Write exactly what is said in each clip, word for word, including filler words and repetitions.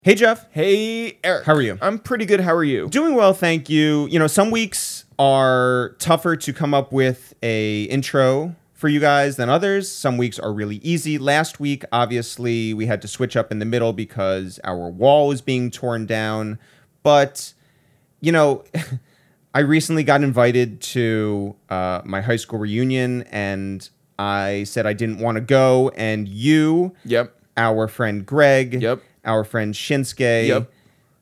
Hey, Jeff. Hey, Eric. How are you? I'm pretty good. How are you? Doing well, thank you. You know, some weeks are tougher to come up with a intro for you guys than others. Some weeks are really easy. Last week, obviously, we had to switch up in the middle because our wall was being torn down. But, you know, I recently got invited to uh, my high school reunion, and I said I didn't want to go. And you, Yep. our friend Greg, Yep. our friend Shinsuke. Yep.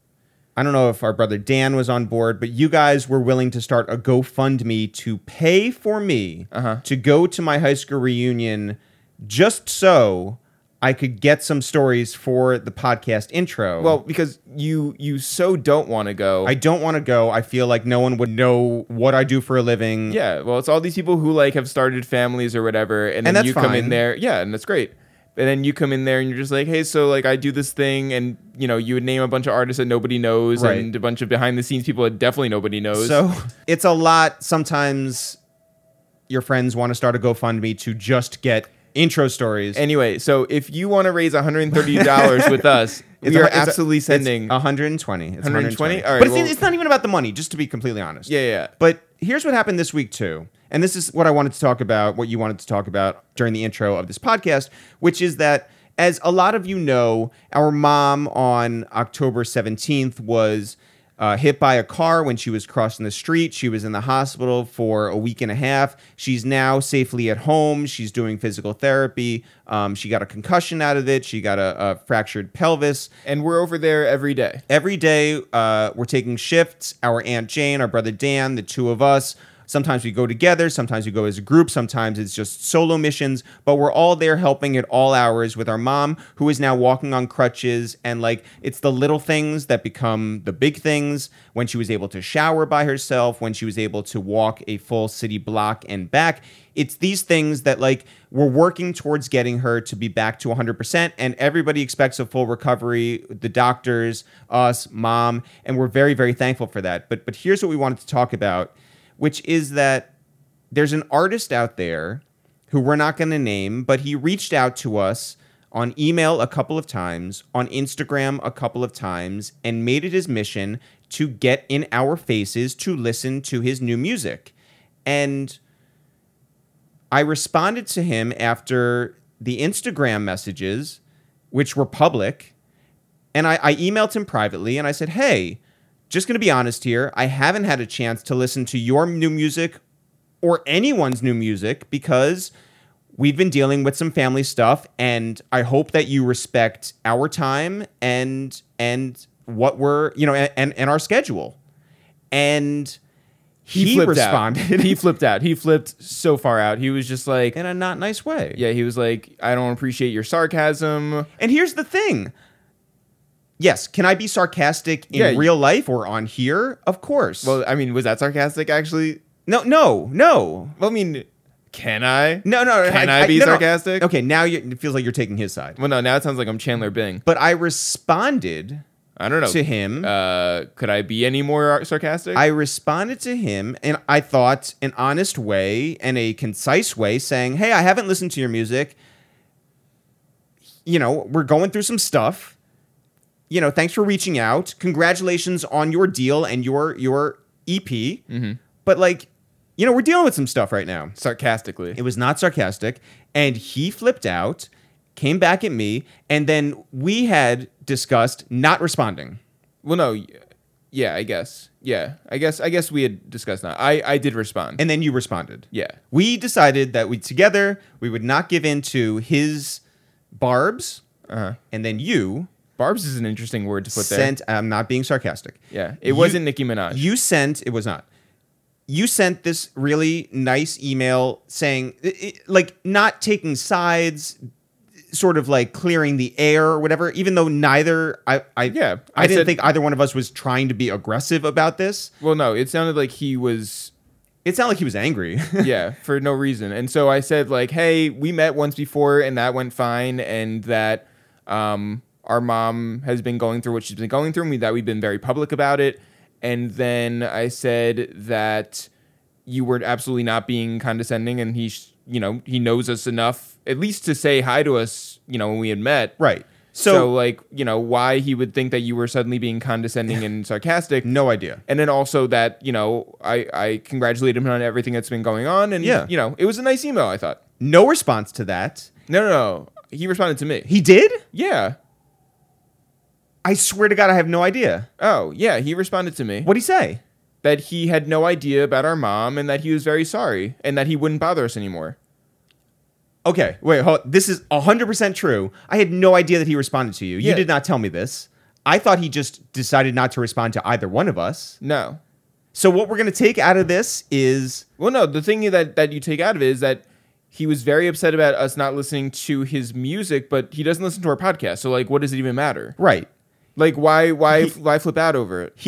I don't know if our brother Dan was on board, but you guys were willing to start a GoFundMe to pay for me Uh-huh. to go to my high school reunion just so I could get some stories for the podcast intro. Well, because you you so don't want to go. I don't want to go. I feel like no one would know what I do for a living. yeah. Well, it's all these people who like have started families or whatever, and And then that's you come fine. in there. Yeah, and that's great. And then you come in there and you're just like, hey, so like I do this thing, and you know you would name a bunch of artists that nobody knows, Right. and a bunch of behind the scenes people that definitely nobody knows. So it's a lot. Sometimes your friends want to start a GoFundMe to just get intro stories. Anyway, so if you want to raise one hundred thirty dollars with us, It's we a- are it's a- absolutely it's sending. one hundred twenty. It's one hundred twenty? All right, but it's, well- it's not even about the money, just to be completely honest. yeah, yeah. But here's what happened this week, too. And this is what I wanted to talk about, what you wanted to talk about during the intro of this podcast, which is that, as a lot of you know, our mom on October seventeenth was uh, hit by a car when she was crossing the street. She was in the hospital for a week and a half. She's now safely at home. She's doing physical therapy. Um, she got a concussion out of it. She got a, a fractured pelvis. And we're over there every day. Every day, uh, we're taking shifts. Our Aunt Jane, our brother Dan, the two of us. Sometimes we go together. Sometimes we go as a group. Sometimes it's just solo missions. But we're all there helping at all hours with our mom, who is now walking on crutches. And like, it's the little things that become the big things. When she was able to shower by herself, when she was able to walk a full city block and back. It's these things that like we're working towards getting her to be back to one hundred percent, and everybody expects a full recovery, the doctors, us, mom, and we're very, very thankful for that. But but here's what we wanted to talk about, which is that there's an artist out there who we're not going to name, but he reached out to us on email a couple of times, on Instagram a couple of times, and made it his mission to get in our faces to listen to his new music. And I responded to him after the Instagram messages, which were public, and I, I emailed him privately, and I said, hey, just going to be honest here, I haven't had a chance to listen to your new music or anyone's new music because we've been dealing with some family stuff, and I hope that you respect our time and and what we're, you know, and, and our schedule. And he, He flipped responded. out. He flipped out. He flipped so far out. He was just like, in a not nice way. yeah, he was like, I don't appreciate your sarcasm. And here's the thing. Yes, can I be sarcastic in Yeah, real life or on here? Of course. Well, I mean, was that sarcastic actually? no, no, no. Well, I mean, can I? No, no. Can I, be no, no. sarcastic? Okay, now you, it feels like you're taking his side. Well, no, now it sounds like I'm Chandler Bing. But I responded I don't know. to him. Uh, could I be any more sarcastic? I responded to him in, I thought, an honest way and a concise way, saying, hey, I haven't listened to your music. You know, we're going through some stuff. You know, thanks for reaching out. Congratulations on your deal and your your E P. Mm-hmm. But like, you know, we're dealing with some stuff right now. Sarcastically. It was not sarcastic. And he flipped out, came back at me, and then we had discussed not responding. Well, no. y- Yeah, I guess. Yeah, I guess. I guess we had discussed that. I I did respond. And then you responded. yeah. We decided that we together, we would not give in to his barbs. Uh-huh. And then you Barbs is an interesting word to put sent, I'm not being sarcastic. there. Yeah, it You- wasn't Nicki Minaj. You sent, it was not. You sent this really nice email saying, it- it- like, not taking sides, sort of like clearing the air or whatever, even though neither, I, I, Yeah, I, I didn't said- think either one of us was trying to be aggressive about this. well, no, it sounded like he was. It sounded like he was angry. yeah, for no reason. And so I said like, hey, we met once before and that went fine, and that um, our mom has been going through what she's been going through, and we, that we've been very public about it. And then I said that you were absolutely not being condescending, and he, sh- you know, he knows us enough, at least to say hi to us, you know, when we had met. Right. So, So, like, you know, why he would think that you were suddenly being condescending and sarcastic. no idea. And then also that, you know, I, I congratulate him on everything that's been going on. And, Yeah. you know, it was a nice email, I thought. No response to that. No, no, no. He responded to me. He did? Yeah. I swear to God, I have no idea. Oh, yeah. He responded to me. What'd he say? That he had no idea about our mom and that he was very sorry and that he wouldn't bother us anymore. Okay, wait, hold, this is one hundred percent true. I had no idea that he responded to you. You Yeah. did not tell me this. I thought he just decided not to respond to either one of us. No. So what we're going to take out of this is... Well, no, the thing that, that you take out of it is that he was very upset about us not listening to his music, but he doesn't listen to our podcast. So, like, what does it even matter? Right. Like, why why, He- why flip out over it?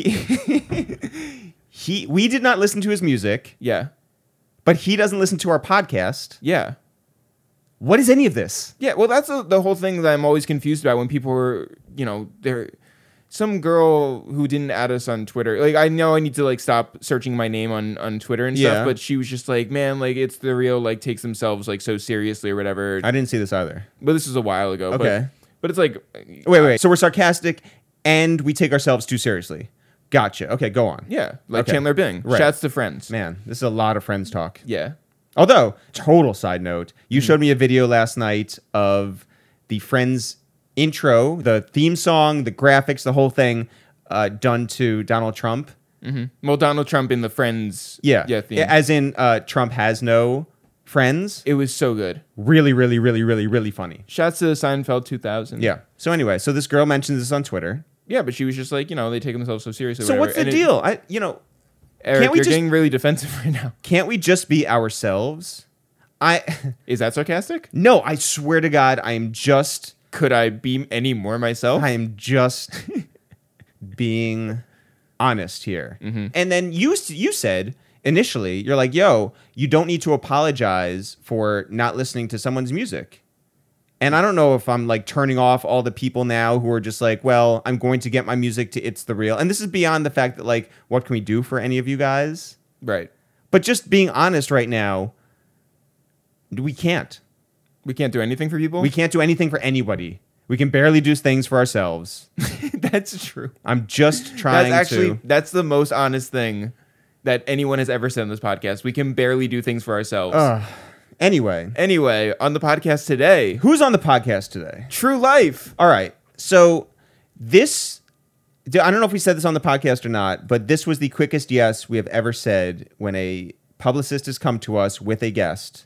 He, he, we did not listen to his music, Yeah. but he doesn't listen to our podcast. Yeah. What is any of this? Yeah, well, that's the the whole thing that I'm always confused about when people were, you know, there. Some girl who didn't add us on Twitter. Like, I know I need to like stop searching my name on, on Twitter and stuff, Yeah. but she was just like, man, like it's the real like takes themselves like so seriously or whatever. I didn't see this either. But this was a while ago. Okay. But, but it's like, Wait, wait. So we're sarcastic and we take ourselves too seriously. Gotcha. Okay, go on. yeah, like Okay. Chandler Bing. Right. Shouts to Friends. Man, this is a lot of Friends talk. Yeah. Although, total side note, you showed me a video last night of the Friends intro, the theme song, the graphics, the whole thing uh, done to Donald Trump. hmm Well, Donald Trump in the Friends. Yeah. Yeah. Theme. As in, uh, Trump has no friends. It was so good. Really, really, really, really, really funny. Shouts to Seinfeld two thousand. Yeah. So anyway, so this girl mentions this on Twitter. Yeah, but she was just like, you know, they take themselves so seriously. So whatever. what's the And it- deal? I, you know, Eric, Can't we you're just- getting really defensive right now. can't we just be ourselves? I Is that sarcastic? no, I swear to God, I am just, Could I be any more myself? I am just being honest here. Mm-hmm. And then you you said initially, you're like, yo, you don't need to apologize for not listening to someone's music. And I don't know if I'm like turning off all the people now who are just like, well, I'm going to get my music to It's the Real. And this is beyond the fact that like, what can we do for any of you guys? Right. But just being honest right now, we can't. We can't do anything for people? We can't do anything for anybody. We can barely do things for ourselves. That's true. I'm just trying That's actually, to. that's the most honest thing that anyone has ever said on this podcast. We can barely do things for ourselves. Ugh. Anyway, Anyway, on the podcast today, who's on the podcast today? True Life. All right. So this, I don't know if we said this on the podcast or not, but this was the quickest yes we have ever said when a publicist has come to us with a guest.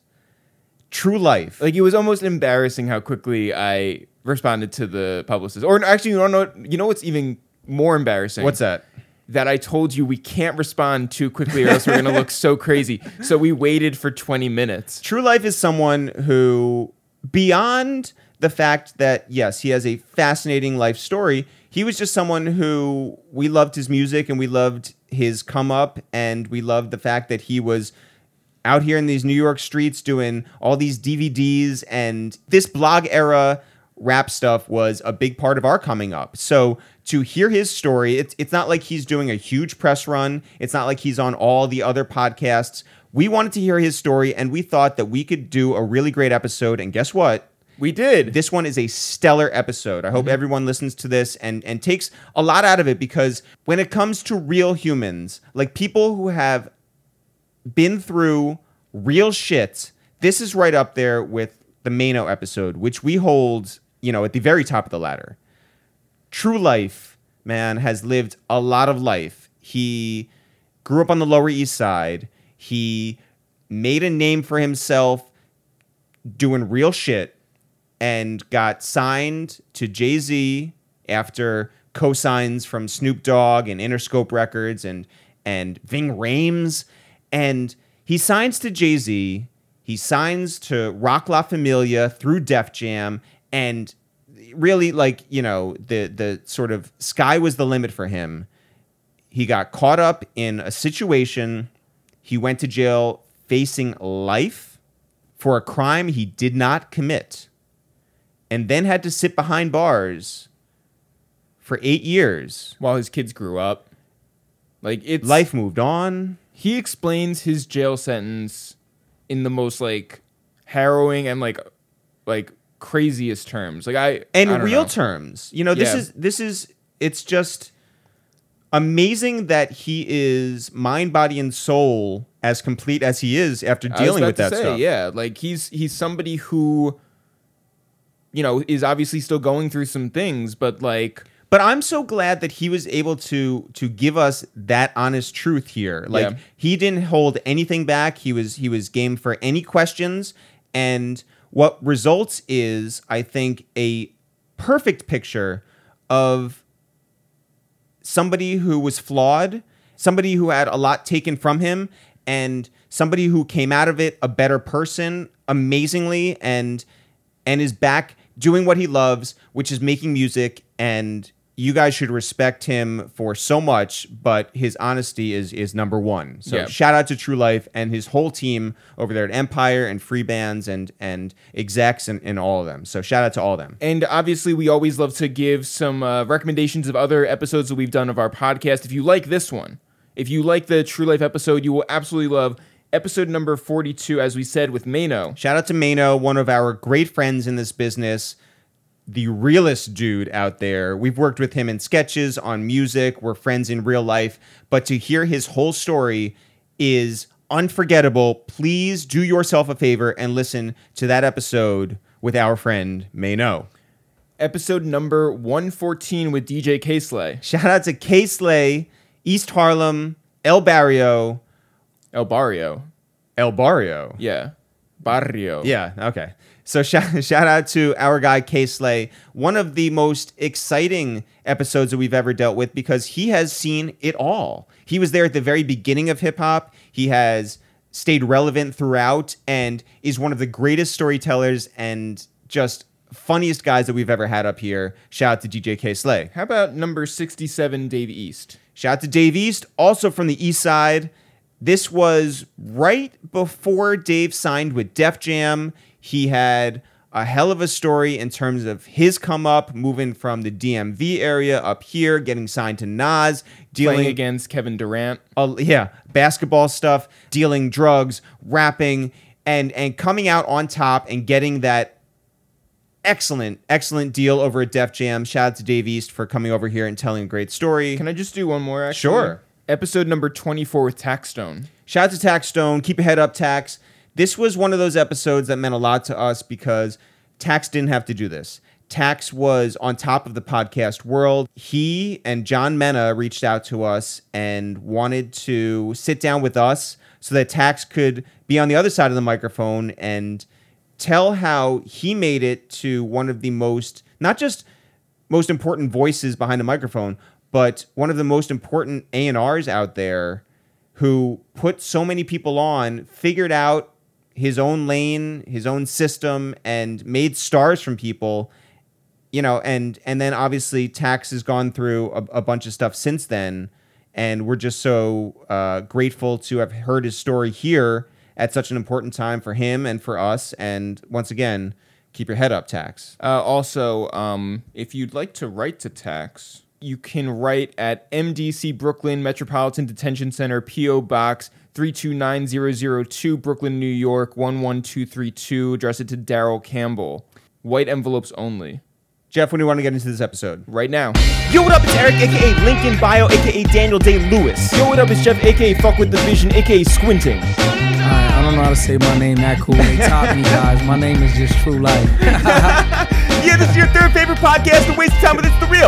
True Life. Like, it was almost embarrassing how quickly I responded to the publicist. Or actually, you don't know, you know what's even more embarrassing? What's that? That I told you we can't respond too quickly or else we're going to look so crazy. So we waited for twenty minutes. True Life is someone who, beyond the fact that, yes, he has a fascinating life story, he was just someone who we loved his music and we loved his come up and we loved the fact that he was out here in these New York streets doing all these D V Ds, and this blog era rap stuff was a big part of our coming up. So to hear his story, it's it's not like he's doing a huge press run. It's not like he's on all the other podcasts. We wanted to hear his story, and we thought that we could do a really great episode. And guess what? We did. This one is a stellar episode. I hope everyone listens to this and, and takes a lot out of it, because when it comes to real humans, like people who have been through real shit, this is right up there with the Mano episode, which we hold, you know, at the very top of the ladder. True Life, man, has lived a lot of life. He grew up on the Lower East Side. He made a name for himself doing real shit and got signed to Jay-Z after co-signs from Snoop Dogg and Interscope Records and and Ving Rhames. And he signs to Jay-Z. He signs to Rock La Familia through Def Jam, and really, like, you know, the the sort of sky was the limit for him. He got caught up in a situation. He went to jail facing life for a crime he did not commit, and then had to sit behind bars for eight years. While his kids grew up. Like, it's... Life moved on. He explains his jail sentence in the most, like, harrowing and, like, like craziest terms. Like I and I don't real know. terms. You know, this Yeah. is this is it's just amazing that he is mind, body, and soul as complete as he is after I was dealing about with to that say, stuff. Yeah, like he's he's somebody who, you know, is obviously still going through some things, but like, But I'm so glad that he was able to to give us that honest truth here. Like Yeah. he didn't hold anything back. He was he was game for any questions. And what results is, I think, a perfect picture of somebody who was flawed, somebody who had a lot taken from him, and somebody who came out of it a better person amazingly and and is back doing what he loves, which is making music. And you guys should respect him for so much, but his honesty is is number one. So Yeah. shout out to True Life and his whole team over there at Empire and Free Bands and and execs and, and all of them. So shout out to all of them. and obviously we always love to give some uh, recommendations of other episodes that we've done of our podcast. If you like this one, if you like the True Life episode, you will absolutely love episode number forty-two, as we said, with Mano. Shout out to Mano, one of our great friends in this business, the realest dude out there. We've worked with him in sketches, on music. We're friends in real life. But to hear his whole story is unforgettable. Please do yourself a favor and listen to that episode with our friend Mano. Episode number one fourteen with D J K-Slay. Shout out to K-Slay, East Harlem, El Barrio, El Barrio. El Barrio. Yeah. Barrio. Yeah, okay. So shout, shout out to our guy K-Slay, one of the most exciting episodes that we've ever dealt with because he has seen it all. He was there at the very beginning of hip hop. He has stayed relevant throughout and is one of the greatest storytellers and just funniest guys that we've ever had up here. Shout out to D J K-Slay. How about number sixty-seven, Dave East? Shout out to Dave East, also from the East Side. This was right before Dave signed with Def Jam. He had a hell of a story in terms of his come up, moving from the D M V area up here, getting signed to Nas, dealing Playing against Kevin Durant. uh, yeah, basketball stuff, dealing drugs, rapping, and and coming out on top and getting that excellent, excellent deal over at Def Jam. Shout out to Dave East for coming over here and telling a great story. Can I just do one more, actually? Sure. Episode number twenty-four with Taxstone. Shout out to Tax Stone. Keep your head up, Tax. This was one of those episodes that meant a lot to us because Tax didn't have to do this. Tax was on top of the podcast world. He and John Mena reached out to us and wanted to sit down with us so that Tax could be on the other side of the microphone and tell how he made it to one of the most, not just most important voices behind the microphone, but one of the most important A and Rs out there who put so many people on, figured out his own lane, his own system, and made stars from people, you know, and and then obviously Tax has gone through a, a bunch of stuff since then, and we're just so uh, grateful to have heard his story here at such an important time for him and for us. And once again, keep your head up, Tax. Uh, also, um, if you'd like to write to Tax, you can write at M D C Brooklyn Metropolitan Detention Center, P O Box three two nine zero zero two, Brooklyn, New York one one two three two. Address it to Daryl Campbell. White envelopes only. Jeff, when do you want to get into this episode? Right now. Yo, what up? It's Eric, aka Lincoln Bio, aka Daniel Day Lewis. Yo, what up? It's Jeff, aka Fuck with the Vision, aka Squinting. Alright, I don't know how to say my name that cool. They top me, guys. My name is just True Life. Yeah, this is your third favorite podcast, A Waste of Time, but it's the real.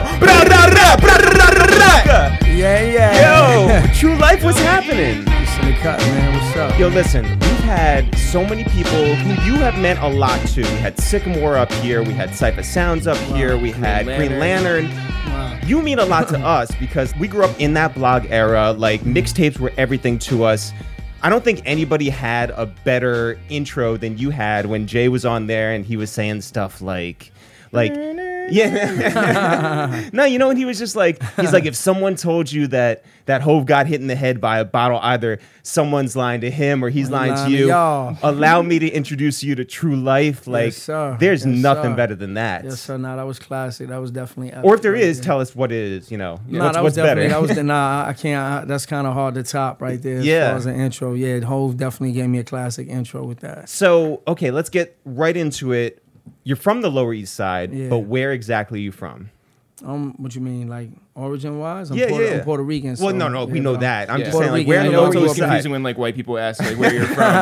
Yeah, yeah. Yo, True Life, what's happening? It's in the cut, man. What's up? Yo, listen, we've had so many people who you have meant a lot to. We had Sycamore up here, we had Cypher Sounds up here, we had Green Lantern. Wow. You mean a lot to us because we grew up in that blog era. Like, mixtapes were everything to us. I don't think anybody had a better intro than you had when Jay was on there and he was saying stuff like, like, yeah. No, you know, and he was just like, he's like, if someone told you that that Hove got hit in the head by a bottle, either someone's lying to him or he's lying lying to to you. y'all. Allow me to introduce you to True Life. Like, sir. there's Yes, nothing sir. better than that. Yes, sir. Nah, that was classic. That was definitely. Or if there epic right is, there. tell us what it is. You know, Nah, what's, that what's was definitely. better. That was the nah. I can't. I, that's kind of hard to top right there. As Yeah. far as an intro, yeah. Hove definitely gave me a classic intro with that. So, okay, let's get right into it. you're from the Lower East Side, Yeah. but where exactly are you from? Um, what you mean, like origin wise? I'm Yeah, Puerto, yeah. I'm Puerto Rican. Well, so, no, no, we yeah, know but that. I'm Yeah. just Puerto saying, like, Rican, where I in the know I know Lower it's always East Side? confusing when like white people ask like where you're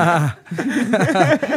from.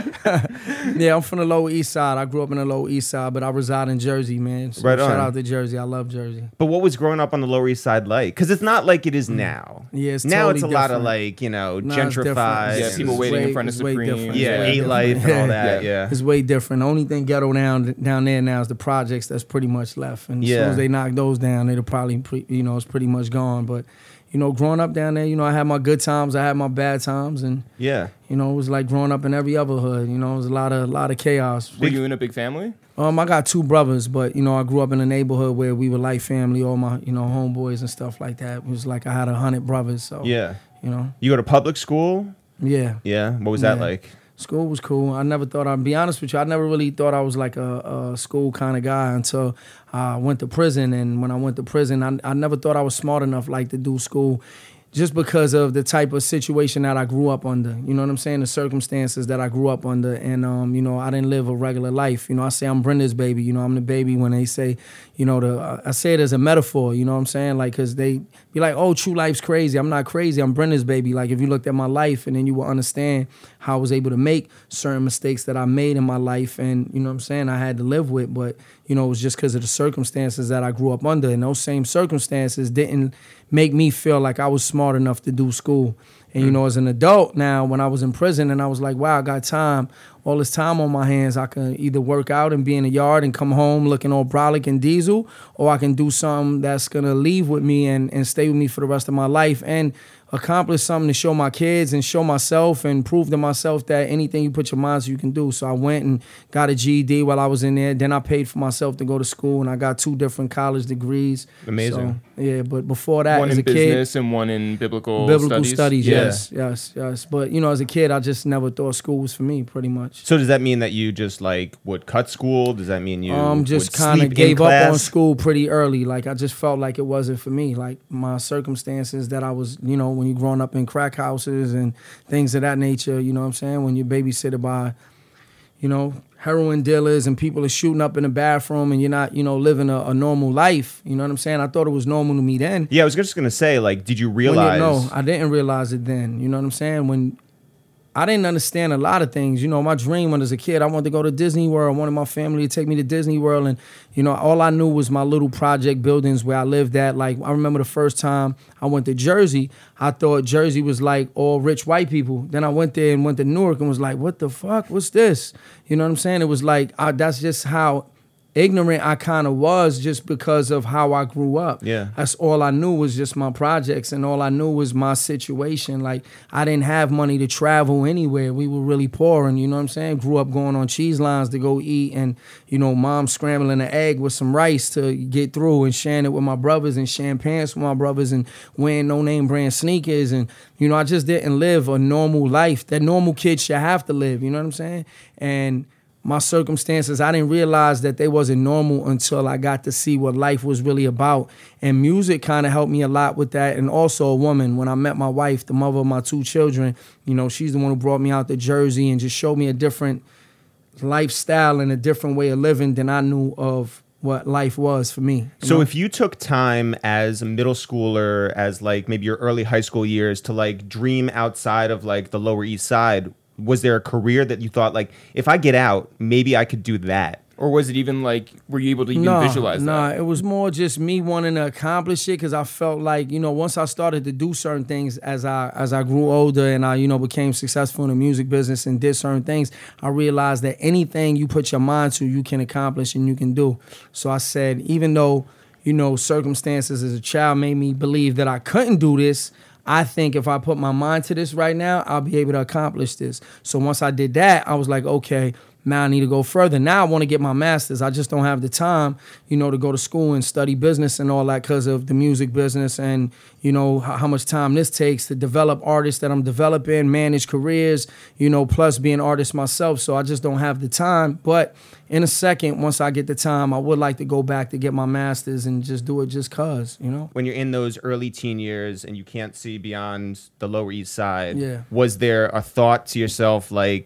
Yeah, I'm from the Lower East Side. I grew up in the Lower East Side, but I reside in Jersey, man. So Right shout on. out to Jersey. I love Jersey. But what was growing up on the Lower East Side like? Because it's not like it is now. Yeah, it's now totally it's a lot of different. like, you know, Nah, it's different. gentrified. Yeah, It's people and- waiting in way- front of it's way Supreme. different. yeah, It's way A Life and different. all that. Yeah. Yeah. It's way different. The only thing ghetto down down there now is the projects that's pretty much left. And as Yeah. soon as they knock those down, it'll probably, pre, you know, it's pretty much gone. But, you know, growing up down there, you know, I had my good times, I had my bad times, and Yeah. you know, it was like growing up in every other hood. You know, it was a lot of lot of chaos. Were you in a big family? Um, I got two brothers, but you know, I grew up in a neighborhood where we were like family. All my, you know, homeboys and stuff like that. It was like I had a hundred brothers. So Yeah. you know, You go to public school? yeah. Yeah. What was that Yeah. like? School was cool. I never thought I'd be honest with you. I never really thought I was like a, a school kind of guy until I went to prison. And when I went to prison, I, I never thought I was smart enough like to do school, just because of the type of situation that I grew up under. You know what I'm saying? The circumstances that I grew up under. And, um, you know, I didn't live a regular life. You know, I say I'm Brenda's baby. You know, I'm the baby when they say, you know, the I say it as a metaphor. You know what I'm saying? Like, because they be like, oh, true life's crazy. I'm not crazy. I'm Brenda's baby. Like, if you looked at my life and then you will understand how I was able to make certain mistakes that I made in my life. And, you know what I'm saying? I had to live with. But, you know, it was just because of the circumstances that I grew up under. And those same circumstances didn't make me feel like I was smart enough to do school. And, you know, as an adult now, when I was in prison and I was like, wow, I got time, all this time on my hands, I can either work out and be in the yard and come home looking all brolic and diesel, or I can do something that's going to leave with me and, and stay with me for the rest of my life and accomplish something to show my kids and show myself and prove to myself that anything you put your mind to, you can do. So I went and got a G E D while I was in there. Then I paid for myself to go to school, and I got two different college degrees. Amazing. So, yeah, but before that, One as in a kid, business and one in biblical, biblical studies. studies, Yeah. yes, yes, yes. But, you know, as a kid, I just never thought school was for me, pretty much. So does that mean that you just like would cut school? Does that mean you um, just would kind sleep of in gave up class? on school pretty early. Like, I just felt like it wasn't for me. Like, my circumstances that I was, you know, when you're growing up in crack houses and things of that nature, you know what I'm saying? When you're babysitted by, you know, heroin dealers and people are shooting up in the bathroom and you're not, you know, living a, a normal life. You know what I'm saying? I thought it was normal to me then. Yeah, I was just gonna say, like, did you When you- realize? no, I didn't realize it then. You know what I'm saying? When I didn't understand a lot of things. You know, my dream when I was a kid, I wanted to go to Disney World. I wanted my family to take me to Disney World. And, you know, all I knew was my little project buildings where I lived at. Like, I remember the first time I went to Jersey, I thought Jersey was like all rich white people. Then I went there and went to Newark and was like, what the fuck? What's this? You know what I'm saying? It was like, I, that's just how ignorant I kind of was, just because of how I grew up. Yeah. That's all I knew was just my projects, and all I knew was my situation. Like, I didn't have money to travel anywhere. We were really poor, and you know what I'm saying? Grew up going on cheese lines to go eat, and, you know, mom scrambling an egg with some rice to get through, and sharing it with my brothers, and sharing pants with my brothers, and wearing no-name brand sneakers. And, you know, I just didn't live a normal life that normal kids should have to live. You know what I'm saying? And my circumstances, I didn't realize that they wasn't normal until I got to see what life was really about. And music kind of helped me a lot with that. And also a woman, when I met my wife, the mother of my two children, you know, she's the one who brought me out to Jersey and just showed me a different lifestyle and a different way of living than I knew of what life was for me. you So know? if you took time as a middle schooler, as like maybe your early high school years, to like dream outside of like the Lower East Side, was there a career that you thought like, if I get out, maybe I could do that? Or was it even like, were you able to even no, visualize no, that? it was more just me wanting to accomplish it, because I felt like, you know, once I started to do certain things as I as I grew older and I, you know, became successful in the music business and did certain things, I realized that anything you put your mind to, you can accomplish and you can do. So I said, even though, you know, circumstances as a child made me believe that I couldn't do this, I think if I put my mind to this right now, I'll be able to accomplish this. So once I did that, I was like, okay, now I need to go further. Now I want to get my master's. I just don't have the time, you know, to go to school and study business and all that because of the music business and, you know, how, how much time this takes to develop artists that I'm developing, manage careers, you know, plus be an artist myself. So I just don't have the time. But in a second, once I get the time, I would like to go back to get my master's and just do it just cause, you know? When you're in those early teen years and you can't see beyond the Lower East Side, Yeah. was there a thought to yourself like,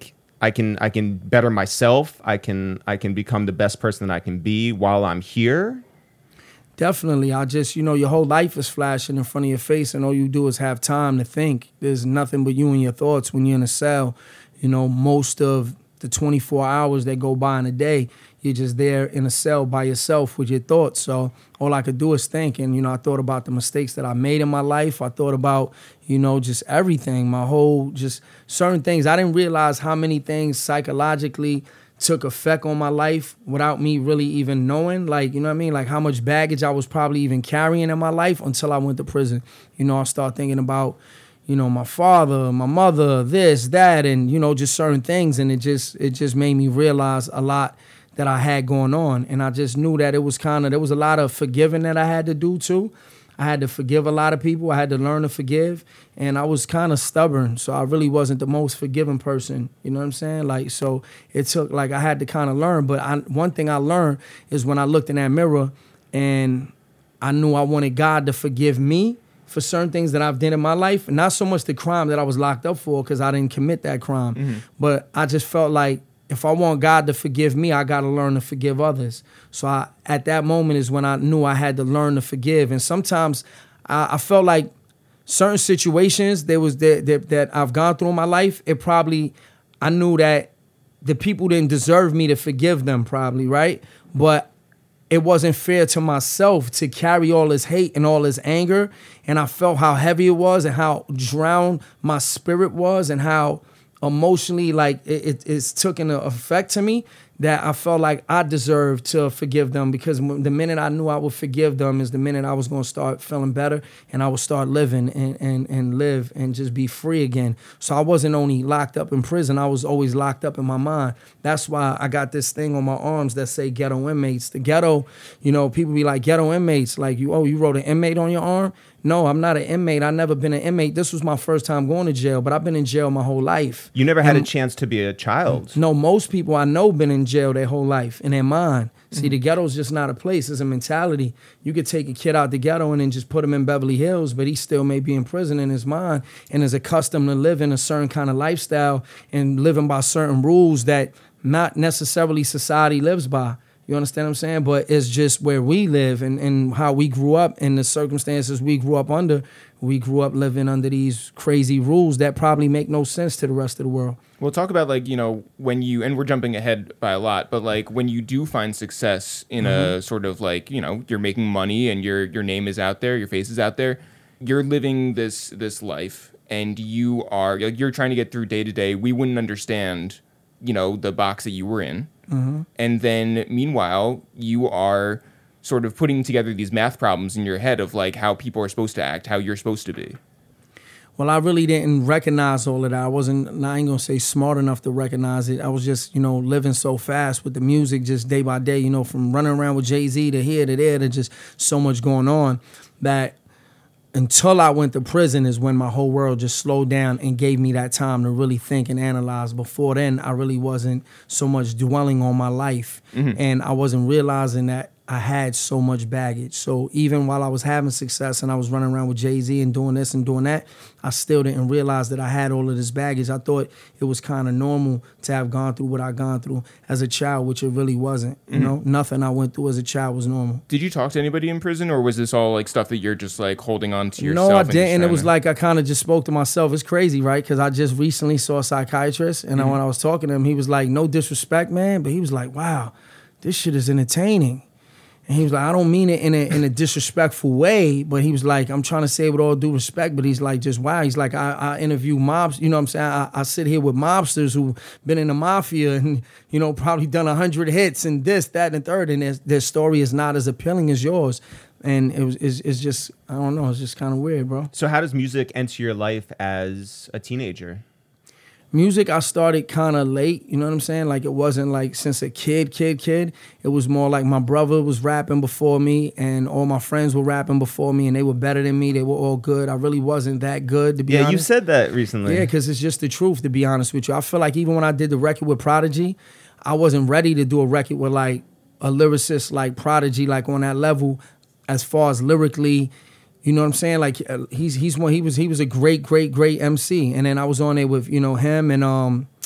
I can I can better myself. I can I can become the best person that I can be while I'm here. Definitely. I just, you know, your whole life is flashing in front of your face and all you do is have time to think. There's nothing but you and your thoughts when you're in a cell. You know, most of the twenty-four hours that go by in a day, you're just there in a cell by yourself with your thoughts. So all I could do is think. And, you know, I thought about the mistakes that I made in my life. I thought about, you know, just everything, my whole, just certain things. I didn't realize how many things psychologically took effect on my life without me really even knowing, like, you know what I mean? Like how much baggage I was probably even carrying in my life until I went to prison. You know, I started thinking about, you know, my father, my mother, this, that, and, you know, just certain things. And it just, it just made me realize a lot that I had going on. And I just knew that it was kind of, there was a lot of forgiving that I had to do too. I had to forgive a lot of people. I had to learn to forgive. And I was kind of stubborn. So I really wasn't the most forgiving person. You know what I'm saying? Like, so it took, like, I had to kind of learn. But I, one thing I learned is when I looked in that mirror and I knew I wanted God to forgive me for certain things that I've done in my life. Not so much the crime that I was locked up for because I didn't commit that crime. Mm-hmm. But I just felt like if I want God to forgive me, I got to learn to forgive others. So I, at that moment is when I knew I had to learn to forgive. And sometimes I, I felt like certain situations there was that, that that I've gone through in my life, it probably, I knew that the people didn't deserve me to forgive them probably, right? But it wasn't fair to myself to carry all this hate and all this anger. And I felt how heavy it was and how drowned my spirit was and how emotionally, like, it, it, it's taken an effect to me that I felt like I deserved to forgive them because the minute I knew I would forgive them is the minute I was going to start feeling better and I would start living and, and, and live and just be free again. So I wasn't only locked up in prison, I was always locked up in my mind. That's why I got this thing on my arms that say ghetto inmates. The ghetto, you know, people be like, ghetto inmates, like, you, oh, you wrote an inmate on your arm? No, I'm not an inmate. I've never been an inmate. This was my first time going to jail, but I've been in jail my whole life. You never had and, a chance to be a child. No, most people I know been in jail their whole life in their mind. See, mm-hmm. the ghetto's just not a place. It's a mentality. You could take a kid out the ghetto and then just put him in Beverly Hills, but he still may be in prison in his mind and is accustomed to living a certain kind of lifestyle and living by certain rules that not necessarily society lives by. You understand what I'm saying? But it's just where we live and, and how we grew up and the circumstances we grew up under. We grew up living under these crazy rules that probably make no sense to the rest of the world. We'll talk about, like, you know, when you, and we're jumping ahead by a lot, but like when you do find success in mm-hmm. a sort of like, you know, you're making money and your your name is out there, your face is out there, you're living this this life and you are, like, you're trying to get through day to day. We wouldn't understand, you know, the box that you were in. Mm-hmm. And then meanwhile, you are sort of putting together these math problems in your head of like how people are supposed to act, how you're supposed to be. Well, I really didn't recognize all of that. I wasn't, I ain't gonna say smart enough to recognize it. I was just, you know, living so fast with the music just day by day, you know, from running around with Jay-Z to here to there to just so much going on that until I went to prison is when my whole world just slowed down and gave me that time to really think and analyze. Before then, I really wasn't so much dwelling on my life. Mm-hmm. And I wasn't realizing that I had so much baggage. So even while I was having success and I was running around with Jay-Z and doing this and doing that, I still didn't realize that I had all of this baggage. I thought it was kind of normal to have gone through what I gone through as a child, which it really wasn't. You mm-hmm. know, nothing I went through as a child was normal. Did you talk to anybody in prison, or was this all like stuff that you're just like holding on to yourself? No, I didn't. It was to... like I kind of just spoke to myself. It's crazy, right? Because I just recently saw a psychiatrist, and mm-hmm. when I was talking to him, he was like, no disrespect, man, but he was like, wow, this shit is entertaining. And he was like, I don't mean it in a in a disrespectful way, but he was like, I'm trying to say it with all due respect, but he's like, just wow. He's like, I, I interview mobs, you know what I'm saying? I, I sit here with mobsters who've been in the mafia and, you know, probably done a hundred hits and this, that, and third, and their, their story is not as appealing as yours. And it was it's, it's just, I don't know, it's just kind of weird, bro. So how does music enter your life as a teenager? Music, I started kind of late, you know what I'm saying? Like, it wasn't like since a kid, kid, kid. It was more like my brother was rapping before me and all my friends were rapping before me and they were better than me. They were all good. I really wasn't that good, to be yeah, honest. Yeah, you said that recently. Yeah, because it's just the truth, to be honest with you. I feel like even when I did the record with Prodigy, I wasn't ready to do a record with, like, a lyricist like Prodigy, like, on that level as far as lyrically. You know what I'm saying? Like, uh, he's he's one. He was he was a great, great, great M C. And then I was on there with, you know, him and um,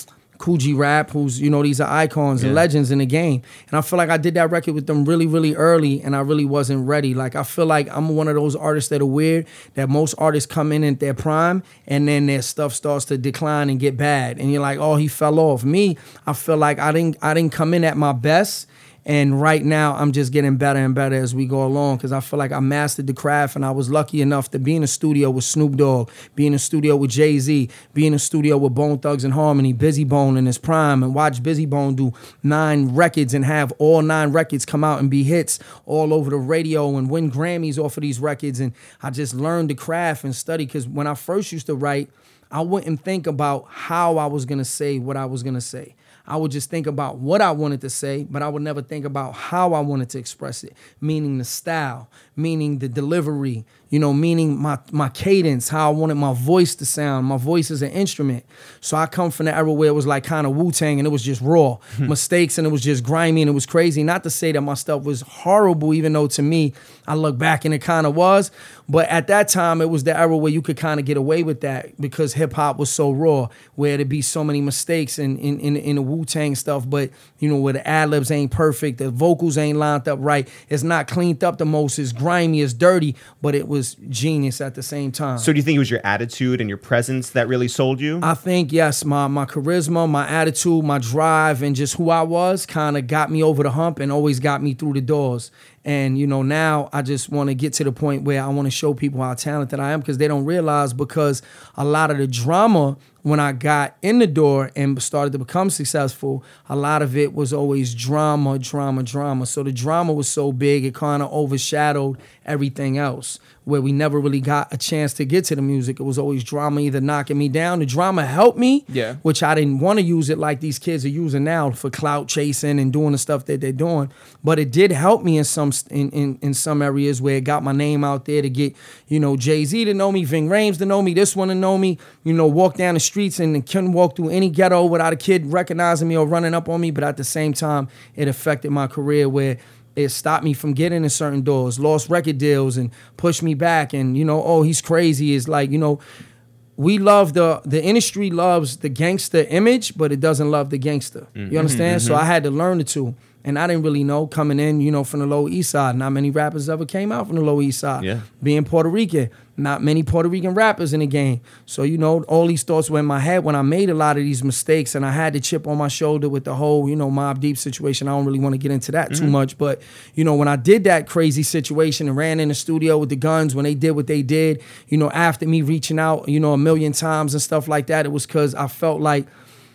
Cool G Rap, who's, you know, these are icons and Yeah. legends in the game. And I feel like I did that record with them really, really early, and I really wasn't ready. Like, I feel like I'm one of those artists that are weird, that most artists come in at their prime, and then their stuff starts to decline and get bad. And you're like, oh, he fell off. Me, I feel like I didn't, I didn't come in at my best. And right now, I'm just getting better and better as we go along, because I feel like I mastered the craft, and I was lucky enough to be in a studio with Snoop Dogg, be in a studio with Jay-Z, be in a studio with Bone Thugs and Harmony, Busy Bone in his prime, and watch Busy Bone do nine records and have all nine records come out and be hits all over the radio and win Grammys off of these records. And I just learned the craft and study, because when I first used to write, I wouldn't think about how I was going to say what I was going to say. I would just think about what I wanted to say, but I would never think about how I wanted to express it, meaning the style, meaning the delivery, you know, meaning my, my cadence, how I wanted my voice to sound. My voice is an instrument. So I come from the era where it was like kind of Wu-Tang and it was just raw. Mistakes and it was just grimy and it was crazy. Not to say that my stuff was horrible, even though to me, I look back and it kind of was. But at that time, it was the era where you could kind of get away with that because hip-hop was so raw, where there'd be so many mistakes in, in, in, in the Wu-Tang stuff, but, you know, where the ad-libs ain't perfect, the vocals ain't lined up right, it's not cleaned up the most, it's grimy, it's dirty, but it was genius at the same time. So do you think it was your attitude and your presence that really sold you? I think, yes, my, my charisma, my attitude, my drive, and just who I was kind of got me over the hump and always got me through the doors. And, you know, now I just want to get to the point where I want to show people how talented I am, because they don't realize, because a lot of the drama when I got in the door and started to become successful, a lot of it was always drama, drama, drama. So the drama was so big, it kind of overshadowed everything else, where we never really got a chance to get to the music. It was always drama either knocking me down. The drama helped me, Yeah. which I didn't want to use it like these kids are using now for clout chasing and doing the stuff that they're doing. But it did help me in some in, in, in some areas where it got my name out there to get, you know, Jay-Z to know me, Ving Rhames to know me, this one to know me, you know, walk down the streets and couldn't walk through any ghetto without a kid recognizing me or running up on me. But at the same time, it affected my career where it stopped me from getting in certain doors, lost record deals and pushed me back. And, you know, oh, he's crazy. It's like, you know, we love the, the industry loves the gangster image, but it doesn't love the gangster. Mm-hmm. You understand? Mm-hmm. So I had to learn the two. And I didn't really know coming in, you know, from the Lower East Side. Not many rappers ever came out from the Lower East Side. Yeah. Being Puerto Rican, not many Puerto Rican rappers in the game. So, you know, all these thoughts were in my head when I made a lot of these mistakes, and I had the chip on my shoulder with the whole, you know, Mobb Deep situation. I don't really want to get into that mm-hmm. too much. But, you know, when I did that crazy situation and ran in the studio with the Guns, when they did what they did, you know, after me reaching out, you know, a million times and stuff like that, it was because I felt like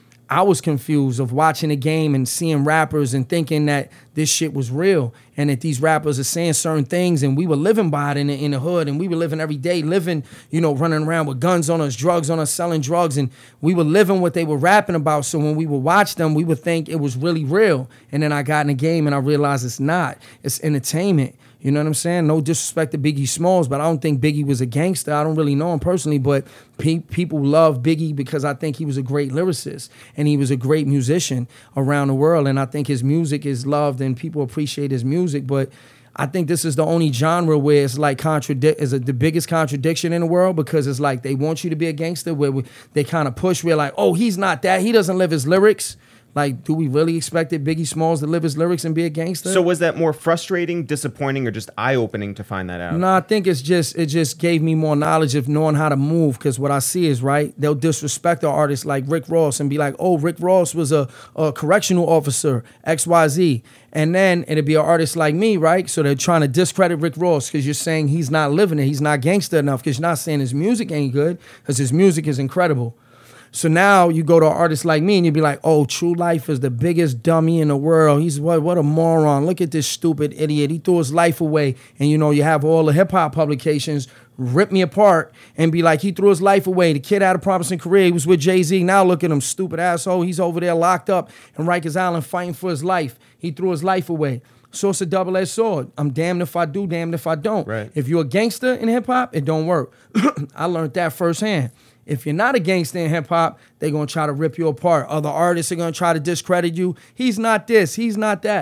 I was confused of watching the game and seeing rappers and thinking that this shit was real and that these rappers are saying certain things, and we were living by it in the, in the hood, and we were living every day, living, you know, running around with guns on us, drugs on us, selling drugs, and we were living what they were rapping about. So when we would watch them, we would think it was really real. And then I got in the game and I realized it's not. It's entertainment. You know what I'm saying? No disrespect to Biggie Smalls, but I don't think Biggie was a gangster. I don't really know him personally, but pe- people love Biggie because I think he was a great lyricist and he was a great musician around the world. And I think his music is loved and people appreciate his music. But I think this is the only genre where it's like contradict is a, the biggest contradiction in the world, because it's like they want you to be a gangster, where we, they kind of push. We're like, oh, he's not that. He doesn't live his lyrics. Like, do we really expect Biggie Smalls to live his lyrics and be a gangster? So was that more frustrating, disappointing, or just eye-opening to find that out? No, I think it's just it just gave me more knowledge of knowing how to move, because what I see is, right, they'll disrespect an artist like Rick Ross and be like, oh, Rick Ross was a, a correctional officer, X Y Z. And then it'd be an artist like me, right? So they're trying to discredit Rick Ross because you're saying he's not living it, he's not gangster enough, because you're not saying his music ain't good, because his music is incredible. So now you go to an artist like me and you'd be like, oh, True Life is the biggest dummy in the world. He's what, what a moron. Look at this stupid idiot. He threw his life away. And, you know, you have all the hip-hop publications rip me apart and be like, he threw his life away. The kid had a promising career. He was with Jay-Z. Now look at him, stupid asshole. He's over there locked up in Rikers Island fighting for his life. He threw his life away. So it's a double-edged sword. I'm damned if I do, damned if I don't. Right. If you're a gangster in hip-hop, it don't work. I learned that firsthand. If you're not a gangster in hip-hop, they're going to try to rip you apart. Other artists are going to try to discredit you. He's not this. He's not that.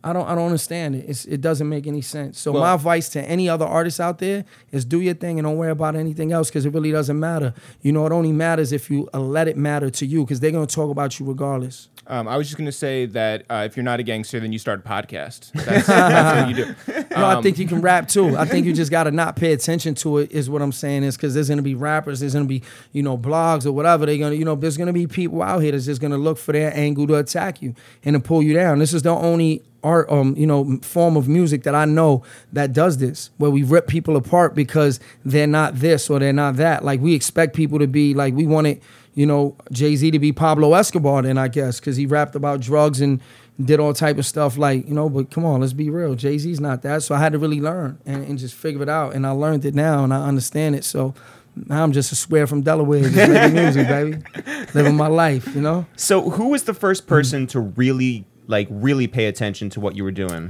I don't I don't understand it. It's, it doesn't make any sense. So Well- my advice to any other artist out there is do your thing and don't worry about anything else because it really doesn't matter. You know, it only matters if you uh, let it matter to you because they're going to talk about you regardless. Um, I was just going to say that uh, if you're not a gangster, then you start a podcast. That's, that's what you do. No, I Um, think you can rap too. I think you just got to not pay attention to it is what I'm saying is because there's going to be rappers, there's going to be, you know, blogs or whatever. They're going to, you know, there's going to be people out here that's just going to look for their angle to attack you and to pull you down. This is the only art, um, you know, form of music that I know that does this, where we rip people apart because they're not this or they're not that. Like we expect people to be like, we wanted, you know, Jay-Z to be Pablo Escobar then, I guess, because he rapped about drugs and did all type of stuff like, you know, but come on, let's be real. Jay-Z's not that. So I had to really learn and, and just figure it out. And I learned it now and I understand it. So now I'm just a square from Delaware, just making music, baby. Living my life, you know? So who was the first person to really, like, really pay attention to what you were doing?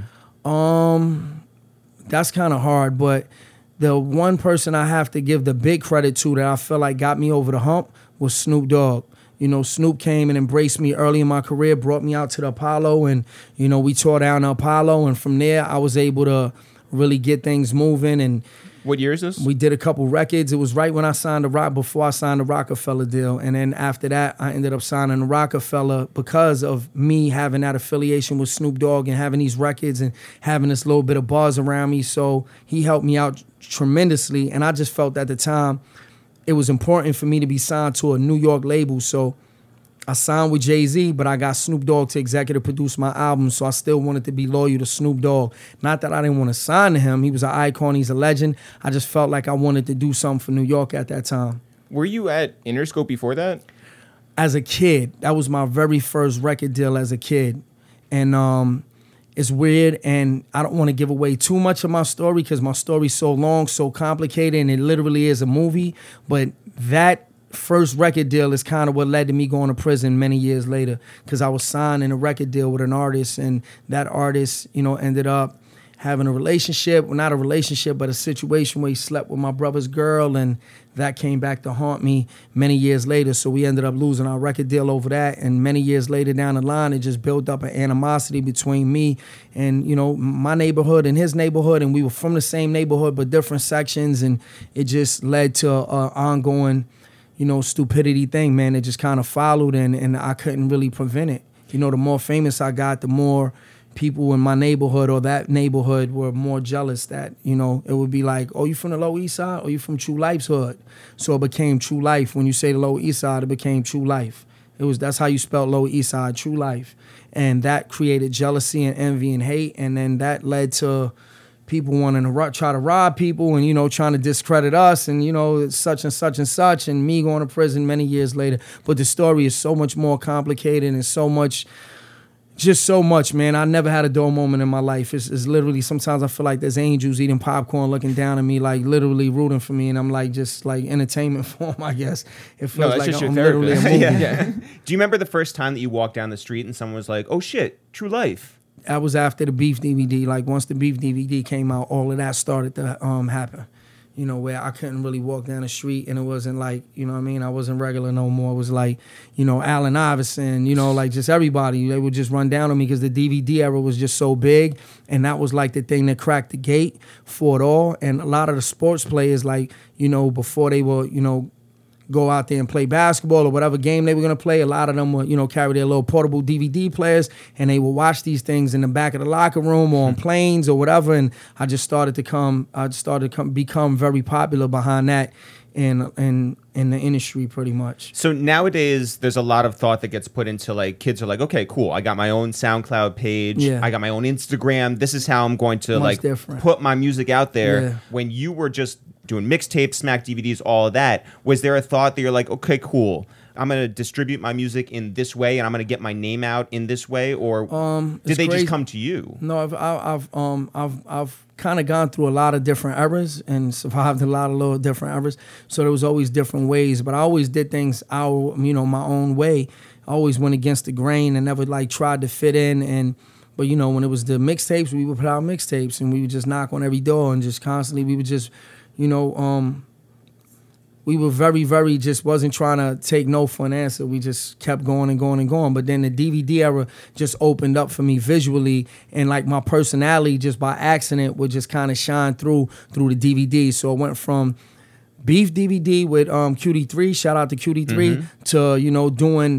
Um, that's kind of hard, but the one person I have to give the big credit to that I feel like got me over the hump was Snoop Dogg. You know, Snoop came and embraced me early in my career, brought me out to the Apollo, and, you know, we tore down the Apollo, and from there I was able to really get things moving, and What year is this? we did a couple records. It was right when I signed the Rock, before I signed the Rockefeller deal, and then after that I ended up signing the Rockefeller because of me having that affiliation with Snoop Dogg and having these records and having this little bit of buzz around me, so he helped me out tremendously, and I just felt at the time it was important for me to be signed to a New York label. So I signed with Jay-Z, but I got Snoop Dogg to executive produce my album, so I still wanted to be loyal to Snoop Dogg. Not that I didn't want to sign to him. He was an icon. He's a legend. I just felt like I wanted to do something for New York at that time. Were you at Interscope before that? As a kid, that was my very first record deal as a kid. And um, it's weird, and I don't want to give away too much of my story because my story's so long, so complicated, and it literally is a movie. But that first record deal is kind of what led to me going to prison many years later because I was signing a record deal with an artist, and that artist, you know, ended up having a relationship, well, not a relationship, but a situation where he slept with my brother's girl, and that came back to haunt me many years later. So we ended up losing our record deal over that, and many years later down the line, it just built up an animosity between me and, you know, my neighborhood and his neighborhood, and we were from the same neighborhood but different sections, and it just led to an ongoing, you know, stupidity thing, man. It just kind of followed, and, and I couldn't really prevent it. You know, the more famous I got, the more people in my neighborhood or that neighborhood were more jealous that, you know, it would be like, oh, you from the Lower East Side or you from True Life's hood? So it became True Life. When you say the Lower East Side, it became True Life. It was, that's how you spelled Lower East Side, True Life. And that created jealousy and envy and hate, and then that led to people wanting to ro- try to rob people and, you know, trying to discredit us and, you know, such and such and such, and me going to prison many years later. But the story is so much more complicated and so much, just so much, man. I never had a dull moment in my life. It's, it's literally, sometimes I feel like there's angels eating popcorn looking down at me, like literally rooting for me, and I'm like just like entertainment form, I guess. It feels No, that's like just I'm your literally a therapist. movie. Yeah. Do you remember the first time that you walked down the street and someone was like, oh shit, True Life? That was after the Beef D V D. Like once the Beef D V D came out, all of that started to um, happen. You know, where I couldn't really walk down the street and it wasn't like, you know what I mean? I wasn't regular no more. It was like, you know, Allen Iverson, you know, like just everybody. They would just run down on me because the D V D era was just so big. And that was like the thing that cracked the gate for it all. And a lot of the sports players, like, you know, before they were, you know, go out there and play basketball or whatever game they were going to play, a lot of them would, you know, carry their little portable D V D players, and they would watch these things in the back of the locker room or on planes or whatever. And I just started to come, I just started to come, become very popular behind that in, in, in the industry pretty much. So nowadays, there's a lot of thought that gets put into, like, kids are like, okay, cool, I got my own SoundCloud page. Yeah. I got my own Instagram. This is how I'm going to, Much like, different. put my music out there. Yeah. When you were just doing mixtapes, Smack D V Ds, all of that, was there a thought that you're like, okay, cool, I'm going to distribute my music in this way and I'm going to get my name out in this way? Or Um, did it's they crazy. just come to you? No, I've I've um I've I've kind of gone through a lot of different eras and survived a lot of little different eras. So there was always different ways, but I always did things our you know my own way. I always went against the grain and never like tried to fit in. And but you know when it was the mixtapes, we would put out mixtapes and we would just knock on every door and just constantly we would just you know um we were very, very just wasn't trying to take no for an answer. We just kept going and going and going. But then the D V D era just opened up for me visually, and like my personality just by accident would just kind of shine through through the D V D. So it went from Beef D V D with um, Q D three, shout out to Q D three, mm-hmm. to, you know, doing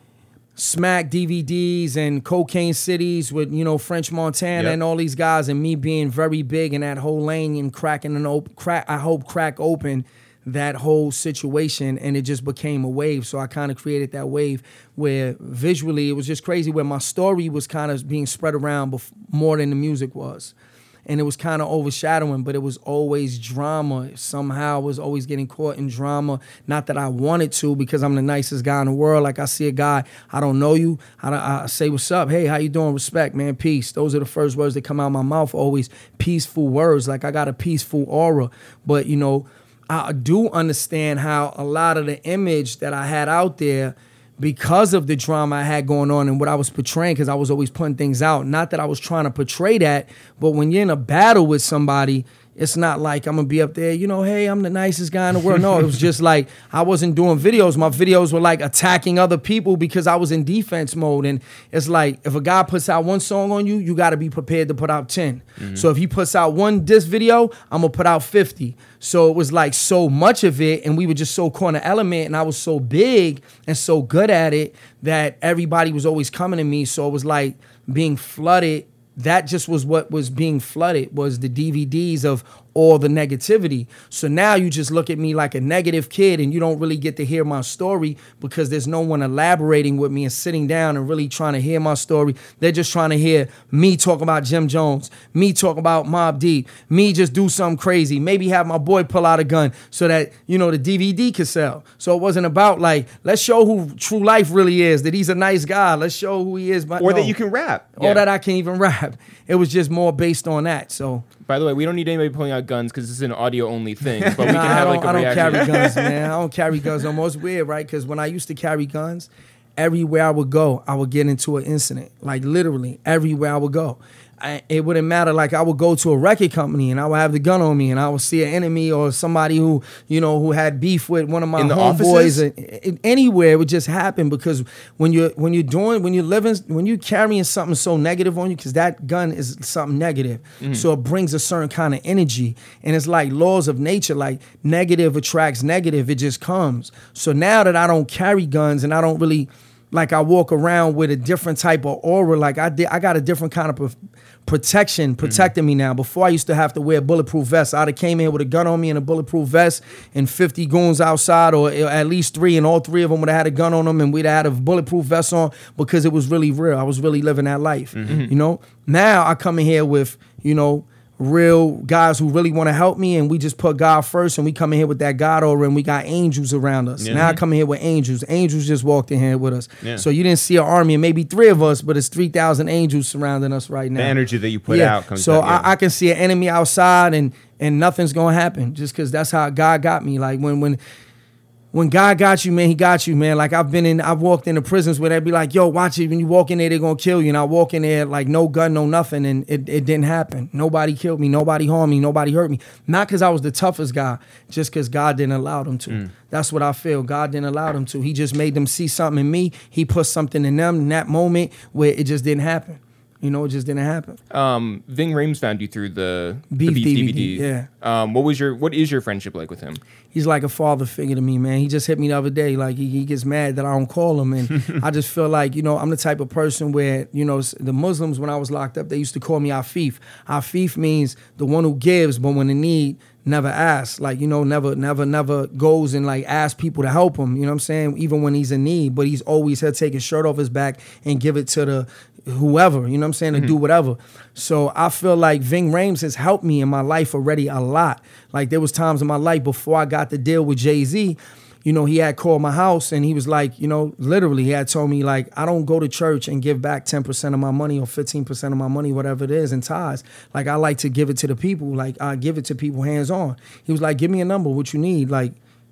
Smack D V Ds and Cocaine Cities with, you know, French Montana, yep. and all these guys, and me being very big in that whole lane and cracking an open, crack, I hope crack open that whole situation, and it just became a wave. So I kind of created that wave where visually it was just crazy, where my story was kind of being spread around bef- more than the music was. And it was kind of overshadowing, but it was always drama. Somehow I was always getting caught in drama. Not that I wanted to, because I'm the nicest guy in the world. Like, I see a guy, I don't know you. I, I say, what's up? Hey, how you doing? Respect, man. Peace. Those are the first words that come out of my mouth. Always peaceful words. Like, I got a peaceful aura. But, you know, I do understand how a lot of the image that I had out there, because of the drama I had going on and what I was portraying, because I was always putting things out. Not that I was trying to portray that, but when you're in a battle with somebody, it's not like I'm going to be up there, you know, hey, I'm the nicest guy in the world. No, it was just like I wasn't doing videos. My videos were like attacking other people because I was in defense mode. And it's like, if a guy puts out one song on you, you got to be prepared to put out ten. Mm-hmm. So if he puts out one diss video, I'm going to put out fifty. So it was like so much of it, and we were just so corner element, and I was so big and so good at it that everybody was always coming to me. So it was like being flooded. That just was what was being flooded, was the D V Ds of all the negativity. So now you just look at me like a negative kid, and you don't really get to hear my story because there's no one elaborating with me and sitting down and really trying to hear my story. They're just trying to hear me talk about Jim Jones, me talk about Mobb Deep, me just do something crazy, maybe have my boy pull out a gun so that, you know, the D V D could sell. So it wasn't about like, let's show who True Life really is, that he's a nice guy. Let's show who he is. But or no, that you can rap. Or yeah. that I can even rap. It was just more based on that. So, by the way, we don't need anybody pulling out guns because this is an audio only thing. But we nah, can have I like a I don't reaction. carry guns, man. I don't carry guns no more. It's weird, right? Because when I used to carry guns, everywhere I would go, I would get into an incident. Like literally, everywhere I would go. I, it wouldn't matter. Like I would go to a record company and I would have the gun on me, and I would see an enemy or somebody who, you know, who had beef with one of my homeboys. Anywhere it would just happen, because when you're when you're doing when you're living when you're carrying something so negative on you, because that gun is something negative, mm-hmm. so it brings a certain kind of energy, and it's like laws of nature. Like negative attracts negative. It just comes. So now that I don't carry guns and I don't really. Like I walk around with a different type of aura. Like I did, I got a different kind of pro- protection protecting mm-hmm. me now. Before I used to have to wear bulletproof vests. I'd have came in with a gun on me and a bulletproof vest and fifty goons outside, or at least three, and all three of them would have had a gun on them, and we'd have had a bulletproof vest on, because it was really real. I was really living that life. Mm-hmm. You know. Now I come in here with, you know, real guys who really want to help me, and we just put God first, and we come in here with that God aura, and we got angels around us. Yeah. Now I come in here with angels. Angels just walked in here with us. Yeah. So you didn't see an army, and maybe three of us, but it's three thousand angels surrounding us right now. The energy that you put yeah. out comes So out, yeah. I, I can see an enemy outside, and and nothing's going to happen, just because that's how God got me. Like when when When God got you, man, he got you, man. Like I've been in, I've walked into prisons where they'd be like, yo, watch it. When you walk in there, they're going to kill you. And I walk in there like no gun, no nothing. And it, it didn't happen. Nobody killed me. Nobody harmed me. Nobody hurt me. Not because I was the toughest guy, just because God didn't allow them to. Mm. That's what I feel. God didn't allow them to. He just made them see something in me. He put something in them in that moment where it just didn't happen. You know, it just didn't happen. Um, Ving Rhames found you through the Beef, the Beef D V D, D V D. yeah. Um, what was your what is your friendship like with him? He's like a father figure to me, man. He just hit me the other day. Like he, he gets mad that I don't call him, and I just feel like, you know, I'm the type of person where, you know, the Muslims, when I was locked up, they used to call me Afif. Afif means the one who gives, but when in need, never asks. Like, you know, never, never, never goes and like ask people to help him. You know what I'm saying? Even when he's in need, but he's always had to take his shirt off his back and give it to the whoever, you know what I'm saying, to mm-hmm. do whatever. So I feel like Ving Rhames has helped me in my life already a lot. Like there was times in my life before I got the deal with Jay-Z, you know, he had called my house and he was like, you know, literally he had told me like, I don't go to church and give back ten percent of my money or fifteen percent of my money, whatever it is, in tithes. Like I like to give it to the people. Like I give it to people hands on. He was like, give me a number, what you need. Like,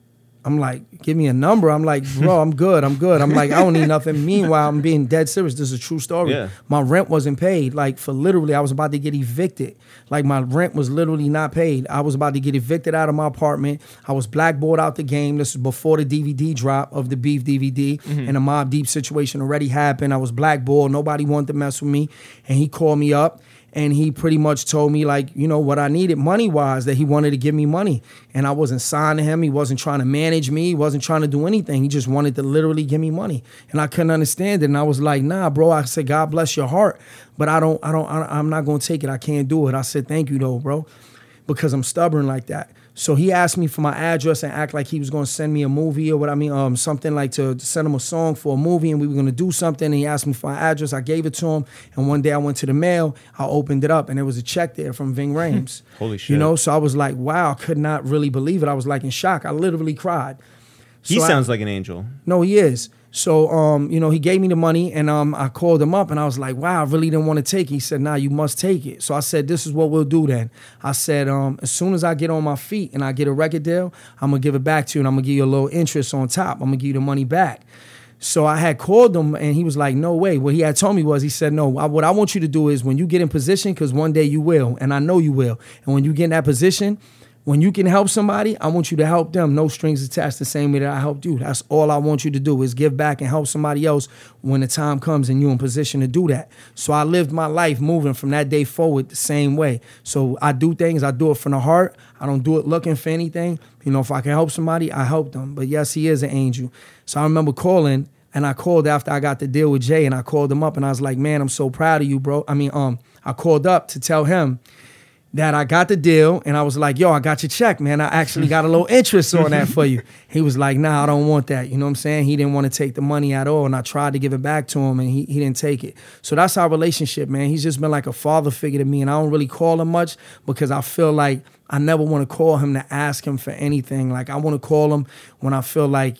I'm like, give me a number. I'm like, bro, I'm good. I'm good. I'm like, I don't need nothing. Meanwhile, I'm being dead serious. This is a true story. Yeah. My rent wasn't paid. Like, for literally, I was about to get evicted. Like, my rent was literally not paid. I was about to get evicted out of my apartment. I was blackballed out the game. This was before the D V D drop of the Beef D V D. Mm-hmm. And the Mobb Deep situation already happened. I was blackballed. Nobody wanted to mess with me. And he called me up. And he pretty much told me, like, you know, what I needed money-wise, that he wanted to give me money. And I wasn't signed to him. He wasn't trying to manage me. He wasn't trying to do anything. He just wanted to literally give me money. And I couldn't understand it. And I was like, nah, bro. I said, God bless your heart. But I don't, I don't, I, I'm not going to take it. I can't do it. I said, thank you, though, bro. Because I'm stubborn like that. So he asked me for my address and act like he was going to send me a movie or what I mean, um, something like to, to send him a song for a movie, and we were going to do something. And he asked me for my address. I gave it to him. And one day I went to the mail. I opened it up, and there was a check there from Ving Rhames. Holy shit. You know, so I was like, wow, I could not really believe it. I was like in shock. I literally cried. He So sounds I, like an angel. No, he is. So, um, you know, he gave me the money, and um, I called him up, and I was like, wow, I really didn't want to take it. He said, nah, you must take it. So I said, this is what we'll do then. I said, um, as soon as I get on my feet and I get a record deal, I'm going to give it back to you, and I'm going to give you a little interest on top. I'm going to give you the money back. So I had called him, and he was like, no way. What he had told me was, he said, no, I, what I want you to do is when you get in position, because one day you will, and I know you will, and when you get in that position, when you can help somebody, I want you to help them. No strings attached, the same way that I helped you. That's all I want you to do is give back and help somebody else when the time comes and you're in position to do that. So I lived my life moving from that day forward the same way. So I do things, I do it from the heart. I don't do it looking for anything. You know, if I can help somebody, I help them. But yes, he is an angel. So I remember calling, and I called after I got the deal with Jay, and I called him up, and I was like, man, I'm so proud of you, bro. I mean, um, I called up to tell him that I got the deal, and I was like, yo, I got your check, man. I actually got a little interest on that for you. He was like, nah, I don't want that. You know what I'm saying? He didn't want to take the money at all, and I tried to give it back to him, and he, he didn't take it. So that's our relationship, man. He's just been like a father figure to me, and I don't really call him much because I feel like I never want to call him to ask him for anything. Like, I want to call him when I feel like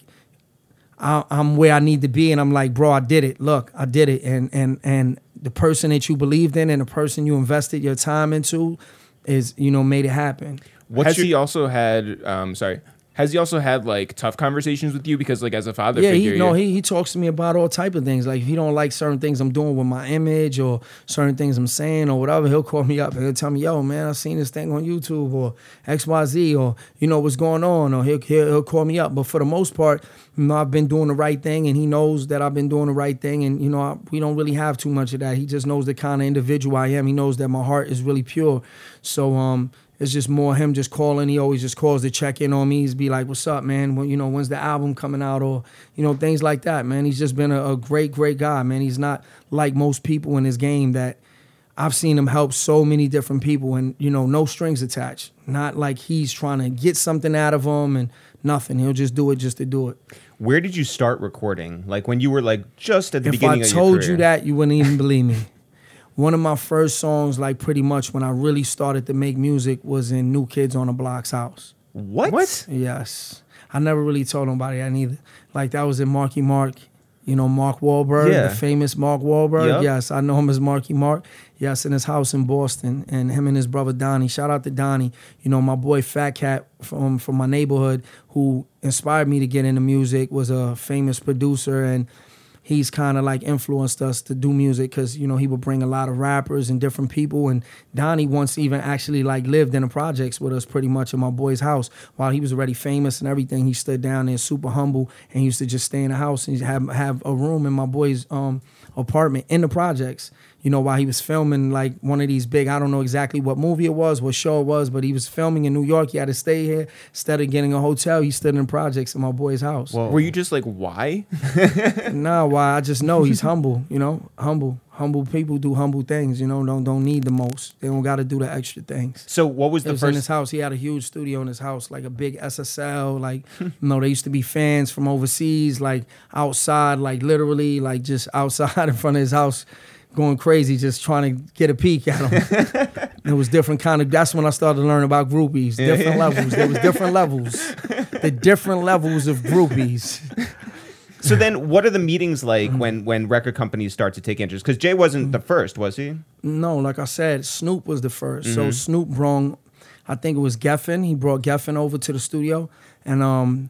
I, I'm where I need to be, and I'm like, bro, I did it. Look, I did it. And, and, and the person that you believed in and the person you invested your time into is, you know, made it happen. What's has your- he also had, um, sorry, has he also had like tough conversations with you? Because like as a father yeah, figure. he, no, you- he he talks to me about all type of things. Like if he don't like certain things I'm doing with my image or certain things I'm saying or whatever, he'll call me up and he'll tell me, yo, man, I seen this thing on YouTube or X Y Z or, you know, what's going on, or he'll, he'll, he'll call me up. But for the most part, you know, I've been doing the right thing, and he knows that I've been doing the right thing. And, you know, I, we don't really have too much of that. He just knows the kind of individual I am. He knows that my heart is really pure. So, um, it's just more him just calling. He always just calls to check in on me. He's be like, what's up, man? When, you know, when's the album coming out? Or, you know, things like that, man. He's just been a, a great, great guy, man. He's not like most people in this game that I've seen him help so many different people and, you know, no strings attached. Not like he's trying to get something out of them and nothing. He'll just do it just to do it. Where did you start recording? Like when you were like just at the If beginning I of your told career? you that, you wouldn't even believe me. One of my first songs, like pretty much when I really started to make music, was in New Kids on the Block's house. What? What? Yes. I never really told nobody that neither. Like that was in Marky Mark, you know, Mark Wahlberg, Yeah. the famous Mark Wahlberg. Yep. Yes, I know him as Marky Mark. Yes, in his house in Boston, and him and his brother Donnie. Shout out to Donnie. You know, my boy Fat Cat from, from my neighborhood, who inspired me to get into music, was a famous producer, and he's kind of like influenced us to do music because, you know, he would bring a lot of rappers and different people. And Donnie once even actually like lived in the projects with us pretty much in my boy's house. While he was already famous and everything, he stood down there super humble and he used to just stay in the house and have, have a room in my boy's um, apartment in the projects. You know, while he was filming like one of these big, I don't know exactly what movie it was, what show it was, but he was filming in New York. He had to stay here. Instead of getting a hotel, he stood in the projects in my boy's house. Well, Were you just like, why? Nah, why? I just know he's humble, you know, humble. Humble people do humble things, you know, don't don't need the most. They don't got to do the extra things. so what was It the was in his first? house. He had a huge studio in his house, like a big S S L. Like, you know, they used to be fans from overseas, like outside, like literally, like just outside in front of his house, going crazy, just trying to get a peek at him. It was different kind of. That's when I started to learn about groupies, different levels. There was different levels, the different levels of groupies. So then, what are the meetings like when when record companies start to take interest? Because Jay wasn't the first, was he? No, like I said, Snoop was the first. Mm-hmm. So Snoop brought, I think it was Geffen. He brought Geffen over to the studio, and um,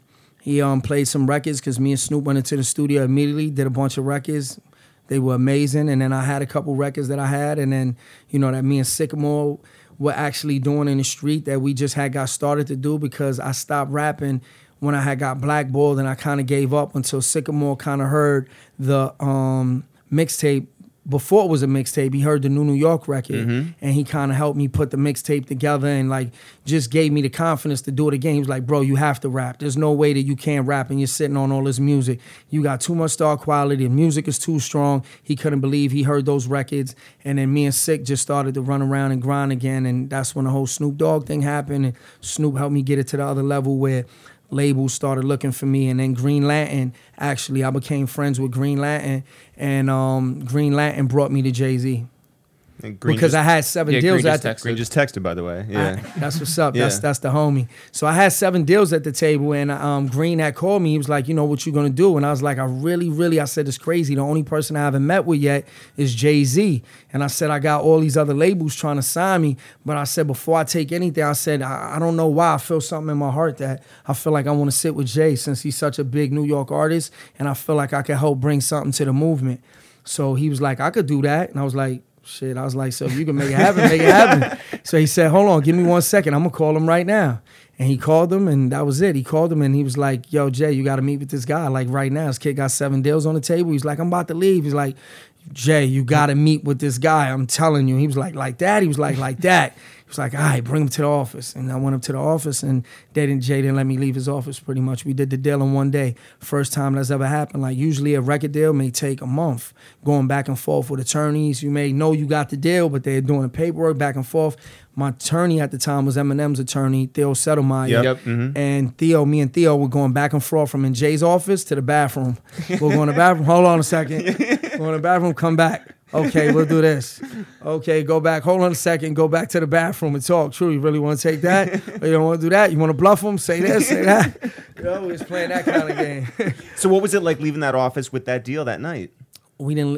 He um played some records because me and Snoop went into the studio immediately, did a bunch of records. They were amazing. And then I had a couple records that I had. And then, you know, that me and Sycamore were actually doing in the street that we just had got started to do because I stopped rapping when I had got blackballed and I kind of gave up until Sycamore kind of heard the um, mixtape. Before it was a mixtape, he heard the new New York record, mm-hmm. and he kind of helped me put the mixtape together and like just gave me the confidence to do it again. He was like, bro, you have to rap. There's no way that you can't rap and you're sitting on all this music. You got too much star quality. The music is too strong. He couldn't believe he heard those records. And then me and Sick just started to run around and grind again, and that's when the whole Snoop Dogg thing happened, and Snoop helped me get it to the other level where labels started looking for me. And then Green Lantern, actually, I became friends with Green Lantern, and um, Green Lantern brought me to Jay-Z. Because just, I had seven yeah, deals Green at just the Green just texted, by the way. Yeah, I, that's what's up. That's yeah. that's the homie. So I had seven deals at the table, and um, Green had called me. He was like, "You know what you gonna do?" And I was like, "I really, really." I said, "It's crazy. The only person I haven't met with yet is Jay-Z." And I said, "I got all these other labels trying to sign me, but I said before I take anything, I said I, I don't know why I feel something in my heart that I feel like I want to sit with Jay since he's such a big New York artist, and I feel like I can help bring something to the movement." So he was like, "I could do that," and I was like, shit, I was like, so if you can make it happen, make it happen. So he said, hold on, give me one second. I'm going to call him right now. And he called him, and that was it. He called him, and he was like, yo, Jay, you got to meet with this guy. Like, right now, this kid got seven deals on the table. He's like, I'm about to leave. He's like, Jay, you got to meet with this guy. I'm telling you. He was like, like that? He was like, like that. He was like, all right, bring him to the office. And I went up to the office, and they didn't, Jay didn't let me leave his office pretty much. We did the deal in one day. First time that's ever happened. Like, usually a record deal may take a month, going back and forth with attorneys. You may know you got the deal, but they're doing the paperwork back and forth. My attorney at the time was Eminem's attorney, Theo Settlemeyer. Yep. Yep. Mm-hmm. And Theo, me and Theo were going back and forth from in Jay's office to the bathroom. We're going to the bathroom. Hold on a second. Go in the bathroom, come back. Okay, we'll do this. Okay, go back. Hold on a second. Go back to the bathroom and talk. True, you really want to take that? Or you don't want to do that? You want to bluff them? Say this, say that. You know, we was playing that kind of game. So what was it like leaving that office with that deal that night? We didn't,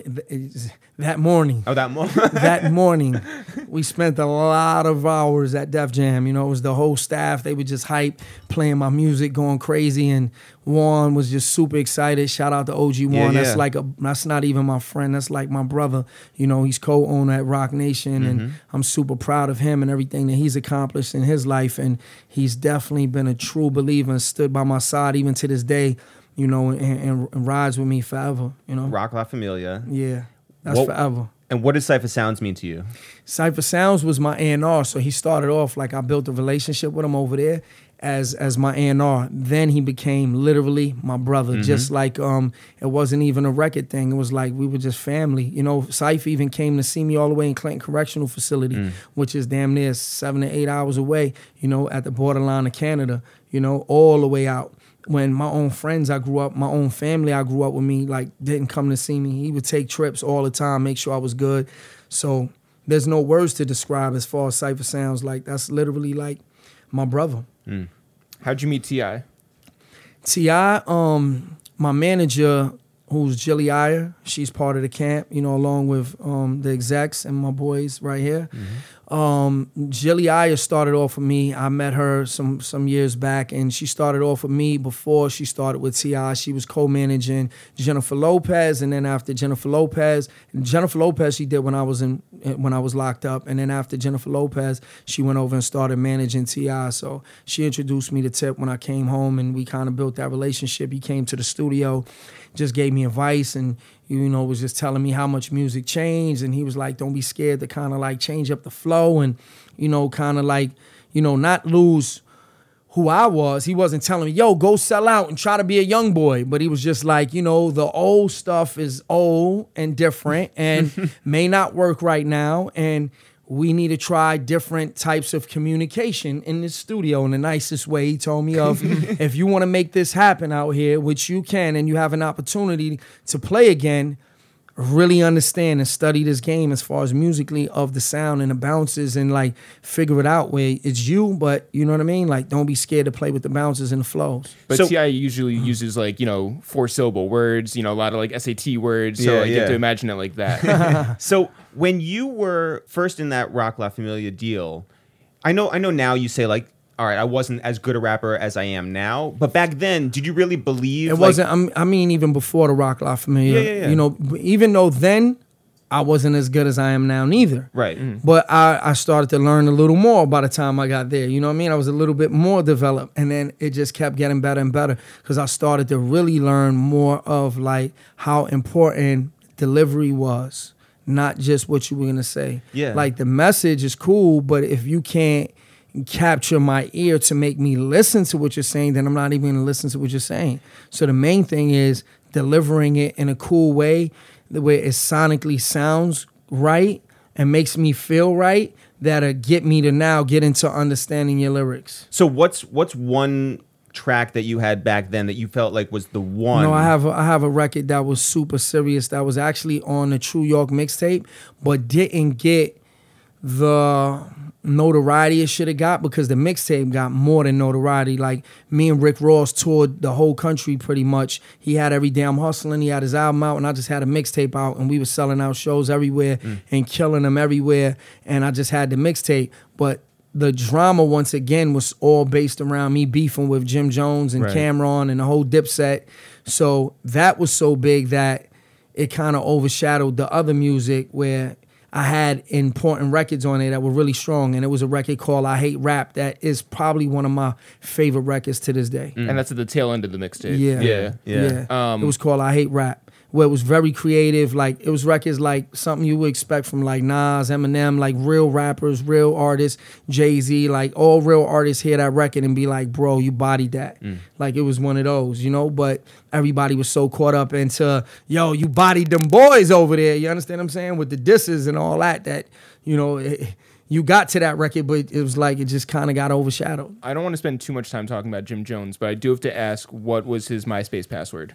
that morning. Oh, that morning. That morning, we spent a lot of hours at Def Jam. You know, it was the whole staff. They were just hype, playing my music, going crazy. And Juan was just super excited. Shout out to O G Juan. Yeah, yeah. That's like a, that's not even my friend. That's like my brother. You know, he's co-owner at Rock Nation. Mm-hmm. And I'm super proud of him and everything that he's accomplished in his life. And he's definitely been a true believer and stood by my side even to this day. You know, and, and, and rides with me forever, you know? Rock La Familia. Yeah, that's What- forever. And what does Cypher Sounds mean to you? Cypher Sounds was my A and R, so he started off like I built a relationship with him over there as as my A and R. Then he became literally my brother, Mm-hmm. just like um, it wasn't even a record thing. It was like we were just family. You know, Cypher even came to see me all the way in Clinton Correctional Facility, Mm. which is damn near seven to eight hours away, you know, at the borderline of Canada, you know, all the way out. When my own friends I grew up, my own family I grew up with me, like didn't come to see me. He would take trips all the time, make sure I was good. So there's no words to describe as far as Cypher Sounds. Like that's literally like my brother. Mm. How'd you meet T I? T I, um, my manager, who's Jilly Iyer, she's part of the camp, you know, along with um, the execs and my boys right here. Mm-hmm. Um, Jilly Iyer started off with me. I met her some some years back, and she started off with me before she started with T I. She was co-managing Jennifer Lopez, and then after Jennifer Lopez, Jennifer Lopez she did when I was in when I was locked up, and then after Jennifer Lopez, she went over and started managing T I. So she introduced me to Tip when I came home, and we kind of built that relationship. He came to the studio, just gave me advice, and you know, was just telling me how much music changed. And he was like, don't be scared to kind of like change up the flow and, you know, kind of like, you know, not lose who I was. He wasn't telling me, yo, go sell out and try to be a young boy. But he was just like, you know, the old stuff is old and different and may not work right now. And we need to try different types of communication in the studio in the nicest way he told me of. If you want to make this happen out here, which you can, and you have an opportunity to play again, really understand and study this game as far as musically of the sound and the bounces and like figure it out where it's you, but you know what I mean? Like don't be scared to play with the bounces and the flows. But So- T I usually uses like, you know, four syllable words, you know, a lot of like S A T words. So Yeah, I yeah. get to imagine it like that. So when you were first in that Rock La Familia deal, I know I know now you say like all right, I wasn't as good a rapper as I am now. But back then, did you really believe It like, wasn't. I'm- I mean, even before the Rock La Familia, Yeah, yeah, yeah. you know, even though then I wasn't as good as I am now, neither. right? But I, I started to learn a little more by the time I got there. You know what I mean? I was a little bit more developed. And then it just kept getting better and better because I started to really learn more of like how important delivery was, not just what you were going to say. Yeah. Like the message is cool, but if you can't capture my ear to make me listen to what you're saying, then I'm not even going to listen to what you're saying. So the main thing is delivering it in a cool way, the way it sonically sounds right and makes me feel right, that'll get me to now get into understanding your lyrics. So what's what's one track that you had back then that you felt like was the one? No, I have a, I have a record that was super serious that was actually on the True York mixtape, but didn't get the notoriety it should have got because the mixtape got more than notoriety. Like me and Rick Ross toured the whole country pretty much. He had Every Day I'm Hustling, he had his album out, and I just had a mixtape out, and we were selling out shows everywhere mm. and killing them everywhere, and I just had the mixtape. But the drama, once again, was all based around me beefing with Jim Jones and right. Cameron and the whole Dipset. So that was so big that it kind of overshadowed the other music where I had important records on it that were really strong, and it was a record called I Hate Rap that is probably one of my favorite records to this day. Mm. And that's at the tail end of the mixtape. Yeah. Yeah. Yeah. yeah. Um, it was called I Hate Rap, where it was very creative. Like, it was records like something you would expect from like Nas, Eminem, like real rappers, real artists, Jay-Z, like all real artists hear that record and be like, bro, you bodied that. Mm. Like, it was one of those, you know? But everybody was so caught up into, yo, you bodied them boys over there. You understand what I'm saying? With the disses and all that, that, you know, it, you got to that record, but it was like it just kind of got overshadowed. I don't want to spend too much time talking about Jim Jones, but I do have to ask, what was his MySpace password?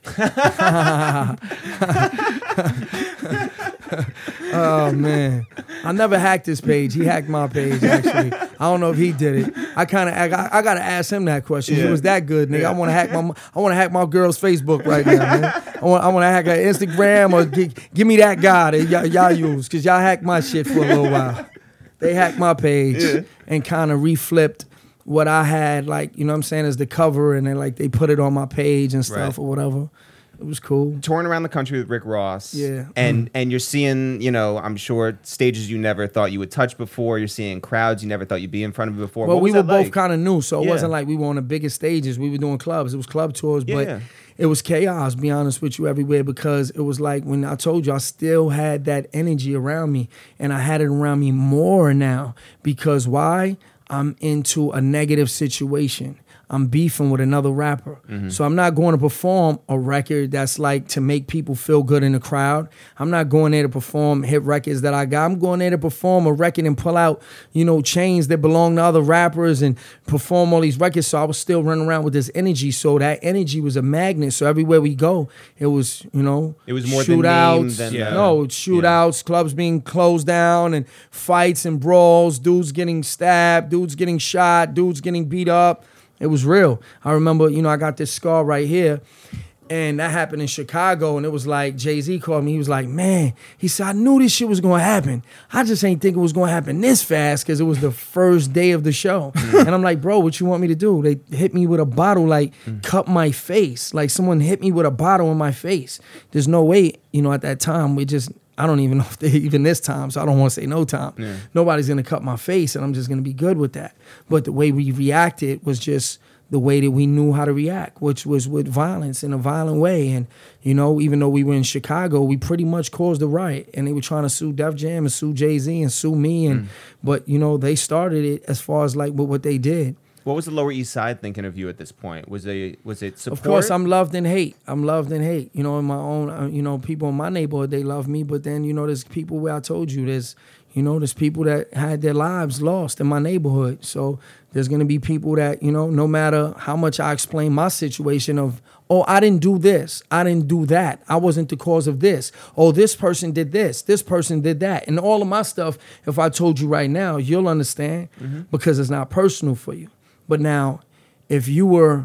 Oh, man. I never hacked his page. He hacked my page, actually. I don't know if he did it. I kind of, I, I got to ask him that question. Yeah. He was that good, nigga. Yeah. I want to hack my, I want to hack my girl's Facebook right now, man. I want, I want to hack her Instagram or g- give me that guy that y'all, y'all use, because y'all hacked my shit for a little while. They hacked my page yeah. and kind of reflipped what I had, like, you know what I'm saying, as the cover, and then like they put it on my page and stuff right. or whatever. It was cool. Touring around the country with Rick Ross. Yeah. And and you're seeing, you know, I'm sure stages you never thought you would touch before. You're seeing crowds you never thought you'd be in front of before. Well, what we was were both like? kind of new, so it yeah. wasn't like we were on the biggest stages. We were doing clubs. It was club tours, yeah. but it was chaos, be honest with you, everywhere, because it was like when I told you I still had that energy around me, and I had it around me more now. Because why? I'm into a negative situation. I'm beefing with another rapper. Mm-hmm. So I'm not going to perform a record that's like to make people feel good in the crowd. I'm not going there to perform hit records that I got. I'm going there to perform a record and pull out, you know, chains that belong to other rappers and perform all these records. So I was still running around with this energy. So that energy was a magnet. So everywhere we go, it was, you know, it was more shootouts. The name than yeah. the, No, shootouts, yeah. clubs being closed down, and fights and brawls, dudes getting stabbed, dudes getting shot, dudes getting beat up. It was real. I remember, you know, I got this scar right here, and that happened in Chicago, and it was like, Jay-Z called me. He was like, man, he said, I knew this shit was going to happen. I just ain't think it was going to happen this fast because it was the first day of the show. Mm. And I'm like, bro, what you want me to do? They hit me with a bottle, like, mm. cut my face. Like, someone hit me with a bottle in my face. There's no way, you know, at that time, we just... I don't even know if they even this time, so I don't want to say no time. Yeah. Nobody's going to cut my face, and I'm just going to be good with that. But the way we reacted was just the way that we knew how to react, which was with violence in a violent way. And, you know, even though we were in Chicago, we pretty much caused a riot. And they were trying to sue Def Jam and sue Jay-Z and sue me. And mm. But, you know, they started it as far as, like, with what they did. What was the Lower East Side thinking of you at this point? Was it was it support? Of course, I'm loved and hate. I'm loved and hate. You know, in my own, uh, you know, people in my neighborhood, they love me. But then, you know, there's people where I told you, there's, you know, there's people that had their lives lost in my neighborhood. So there's going to be people that, you know, no matter how much I explain my situation of, oh, I didn't do this, I didn't do that, I wasn't the cause of this. Oh, this person did this, this person did that. And all of my stuff, if I told you right now, you'll understand mm-hmm. because it's not personal for you. But now, if you were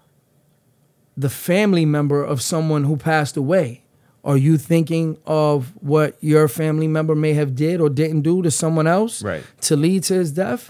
the family member of someone who passed away, are you thinking of what your family member may have did or didn't do to someone else right. to lead to his death?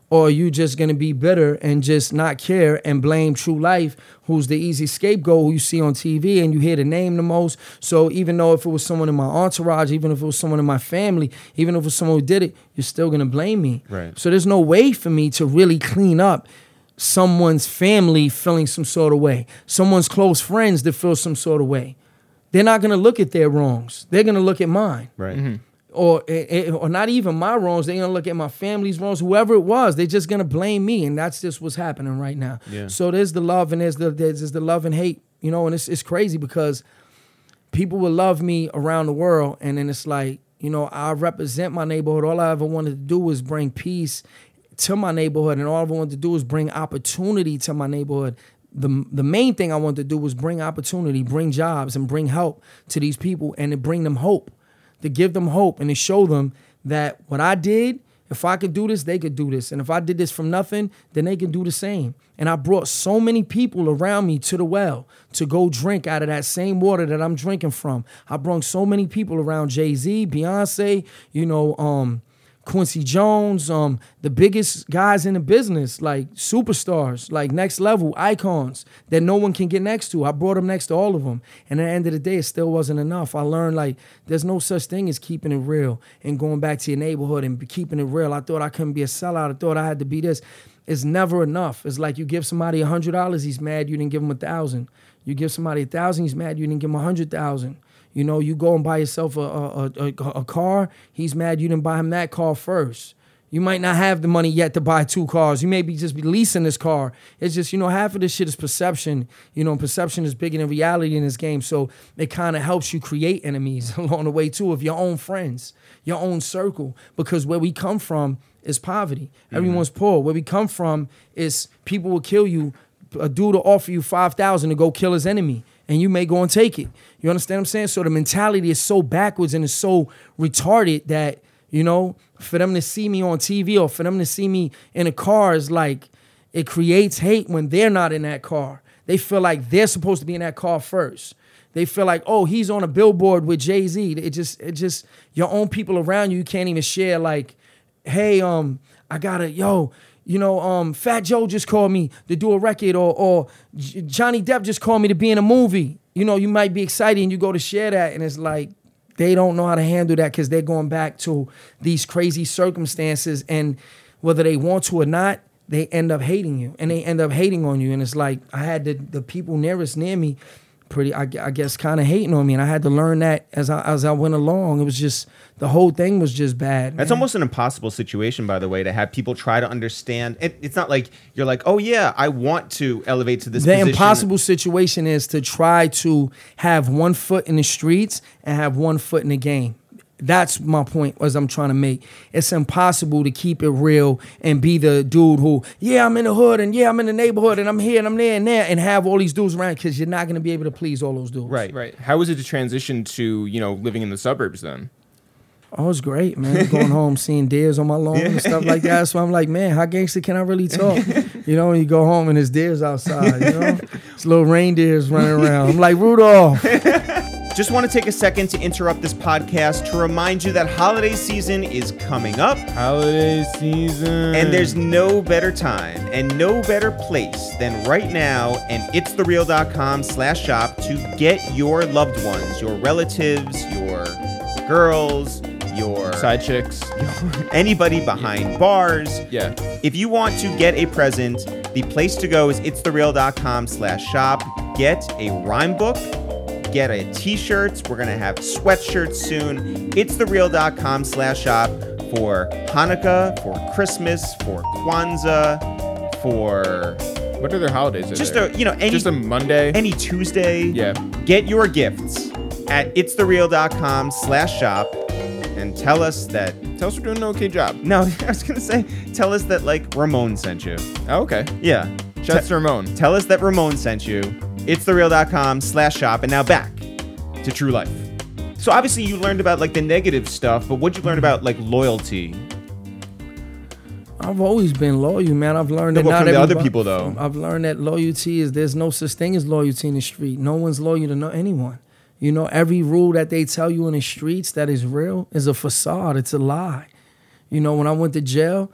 Or are you just going to be bitter and just not care and blame True Life, who's the easy scapegoat who you see on T V and you hear the name the most? So even though if it was someone in my entourage, even if it was someone in my family, even if it was someone who did it, you're still going to blame me. Right. So there's no way for me to really clean up someone's family feeling some sort of way, someone's close friends that feel some sort of way. They're not going to look at their wrongs. They're going to look at mine. Right. Mm-hmm. Or, or not even my wrongs. They're going to look at my family's wrongs, whoever it was. They're just going to blame me. And that's just what's happening right now. Yeah. So there's the love and there's the, there's the love and hate, you know, and it's, it's crazy because people will love me around the world. And then it's like, you know, I represent my neighborhood. All I ever wanted to do was bring peace to my neighborhood. And all I ever wanted to do was bring opportunity to my neighborhood. The, the main thing I wanted to do was bring opportunity, bring jobs, and bring help to these people and to bring them hope. To give them hope and to show them that what I did, if I could do this, they could do this. And if I did this from nothing, then they can do the same. And I brought so many people around me to the well to go drink out of that same water that I'm drinking from. I brought so many people around Jay-Z, Beyonce, you know, um, Quincy Jones, um, the biggest guys in the business, like superstars, like next level icons that no one can get next to. I brought them next to all of them. And at the end of the day, it still wasn't enough. I learned like there's no such thing as keeping it real and going back to your neighborhood and keeping it real. I thought I couldn't be a sellout. I thought I had to be this. It's never enough. It's like you give somebody one hundred dollars, he's mad you didn't give him one thousand dollars. You give somebody one thousand dollars, he's mad you didn't give him one hundred thousand dollars. You know, you go and buy yourself a, a, a, a car, he's mad you didn't buy him that car first. You might not have the money yet to buy two cars. You may be just be leasing this car. It's just, you know, half of this shit is perception. You know, perception is bigger than reality in this game. So it kind of helps you create enemies along the way too of your own friends, your own circle. Because where we come from is poverty. Mm-hmm. Everyone's poor. Where we come from is people will kill you. A dude will offer you five thousand dollars to go kill his enemy. And you may go and take it. You understand what I'm saying? So the mentality is so backwards and it's so retarded that, you know, for them to see me on T V or for them to see me in a car is like, it creates hate when they're not in that car. They feel like they're supposed to be in that car first. They feel like, oh, he's on a billboard with Jay-Z. It just, it just, your own people around you, you can't even share like, hey, um, I gotta, yo, you know, um, Fat Joe just called me to do a record, or or J- Johnny Depp just called me to be in a movie. You know, you might be excited and you go to share that, and it's like they don't know how to handle that because they're going back to these crazy circumstances, and whether they want to or not, they end up hating you, and they end up hating on you. And it's like I had the, the people nearest near me pretty, I, I guess, kind of hating on me, and I had to learn that as I as I went along. It was just, the whole thing was just bad. That's man. almost an impossible situation, by the way, to have people try to understand. It, it's not like you're like, oh yeah, I want to elevate to this The position. impossible situation is to try to have one foot in the streets and have one foot in the game. That's my point as I'm trying to make. It's impossible to keep it real and be the dude who, yeah, I'm in the hood and yeah, I'm in the neighborhood and I'm here and I'm there and there and have all these dudes around, because you're not going to be able to please all those dudes. Right. Right. How was it to transition to, you know, living in the suburbs then? Oh, it's great, man. Going home, seeing deers on my lawn and stuff like that. So I'm like, man, how gangster can I really talk? You know, when you go home and there's deers outside, you know? It's little reindeers running around. I'm like, Rudolph. Just want to take a second to interrupt this podcast to remind you that holiday season is coming up. Holiday season. And there's no better time and no better place than right now and it's the real dot com slash shop to get your loved ones, your relatives, your girls, your side chicks, anybody behind bars. Yeah. If you want to get a present, the place to go is it's the real dot com slash shop. Get a rhyme book. Get a t-shirts. We're going to have sweatshirts soon. it's the real dot com slash shop for Hanukkah, for Christmas, for Kwanzaa, for... What other holidays are Just there? a, you know, any... Just a Monday? Any Tuesday. Yeah. Get your gifts at it's the real dot com slash shop and tell us that... Tell us we're doing an okay job. No, I was going to say, tell us that, like, Ramon sent you. Oh, okay. Yeah. Shouts Te- to Ramon. Tell us that Ramon sent you. it's the real dot com slash shop. And now back to True Life. So obviously you learned about like the negative stuff, but what'd you learn about like loyalty? I've always been loyal, man. I've learned No, that but not from the other everybody- people, though. I've learned that loyalty is, there's no such thing as loyalty in the street. No one's loyal to no, anyone. You know, every rule that they tell you in the streets that is real is a facade. It's a lie. You know, when I went to jail,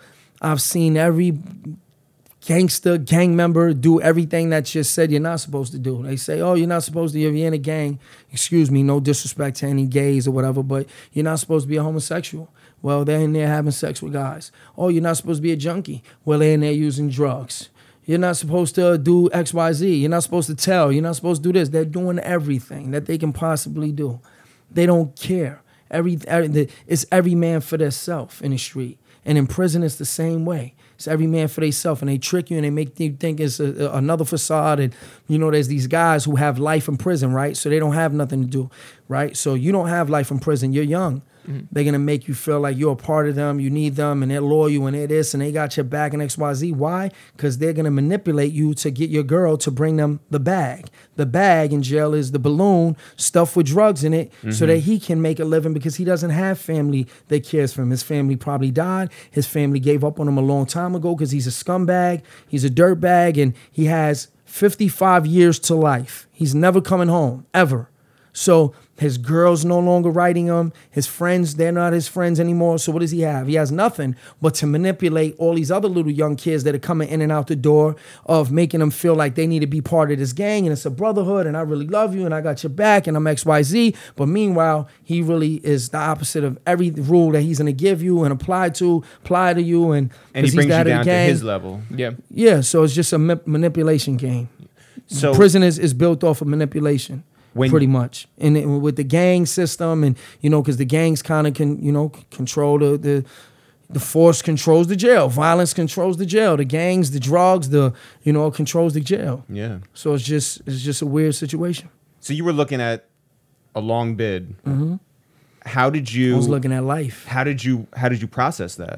I've seen every gangster, gang member do everything that just said you're not supposed to do. They say, oh, you're not supposed to, if you're in a gang, excuse me, no disrespect to any gays or whatever, but you're not supposed to be a homosexual. Well, they're in there having sex with guys. Oh, you're not supposed to be a junkie. Well, they're in there using drugs. You're not supposed to do X, Y, Z. You're not supposed to tell. You're not supposed to do this. They're doing everything that they can possibly do. They don't care. Every, every It's every man for theirself in the street. And in prison, it's the same way. It's every man for themselves, and they trick you and they make you think it's a, a, another facade. And, you know, there's these guys who have life in prison, right? So they don't have nothing to do, right? So you don't have life in prison. You're young. Mm-hmm. They're going to make you feel like you're a part of them, you need them, and they're loyal, and they're this, and they got your back and X, Y, Z. Why? Because they're going to manipulate you to get your girl to bring them the bag. The bag in jail is the balloon stuffed with drugs in it, mm-hmm. so that he can make a living, because he doesn't have family that cares for him. His family probably died. His family gave up on him a long time ago because he's a scumbag. He's a dirtbag, and he has fifty-five years to life. He's never coming home, ever. So his girl's no longer writing him. His friends, they're not his friends anymore. So what does he have? He has nothing but to manipulate all these other little young kids that are coming in and out the door, of making them feel like they need to be part of this gang, and it's a brotherhood, and I really love you, and I got your back, and I'm X, Y, Z. But meanwhile, he really is the opposite of every rule that he's going to give you and apply to, apply to you. And, and he brings you down to his level. Yeah. Yeah, so it's just a ma- manipulation game. So prison is, is built off of manipulation. When, pretty much, and it, with the gang system, and you know, because the gangs kind of can, you know, control the, the the force controls the jail, violence controls the jail, the gangs, the drugs, the you know, controls the jail. Yeah. So it's just it's just a weird situation. So you were looking at a long bid. Mm-hmm. How did you? I was looking at life. How did you? How did you process that?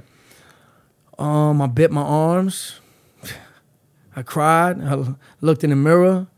Um, I bit my arms. I cried. I looked in the mirror.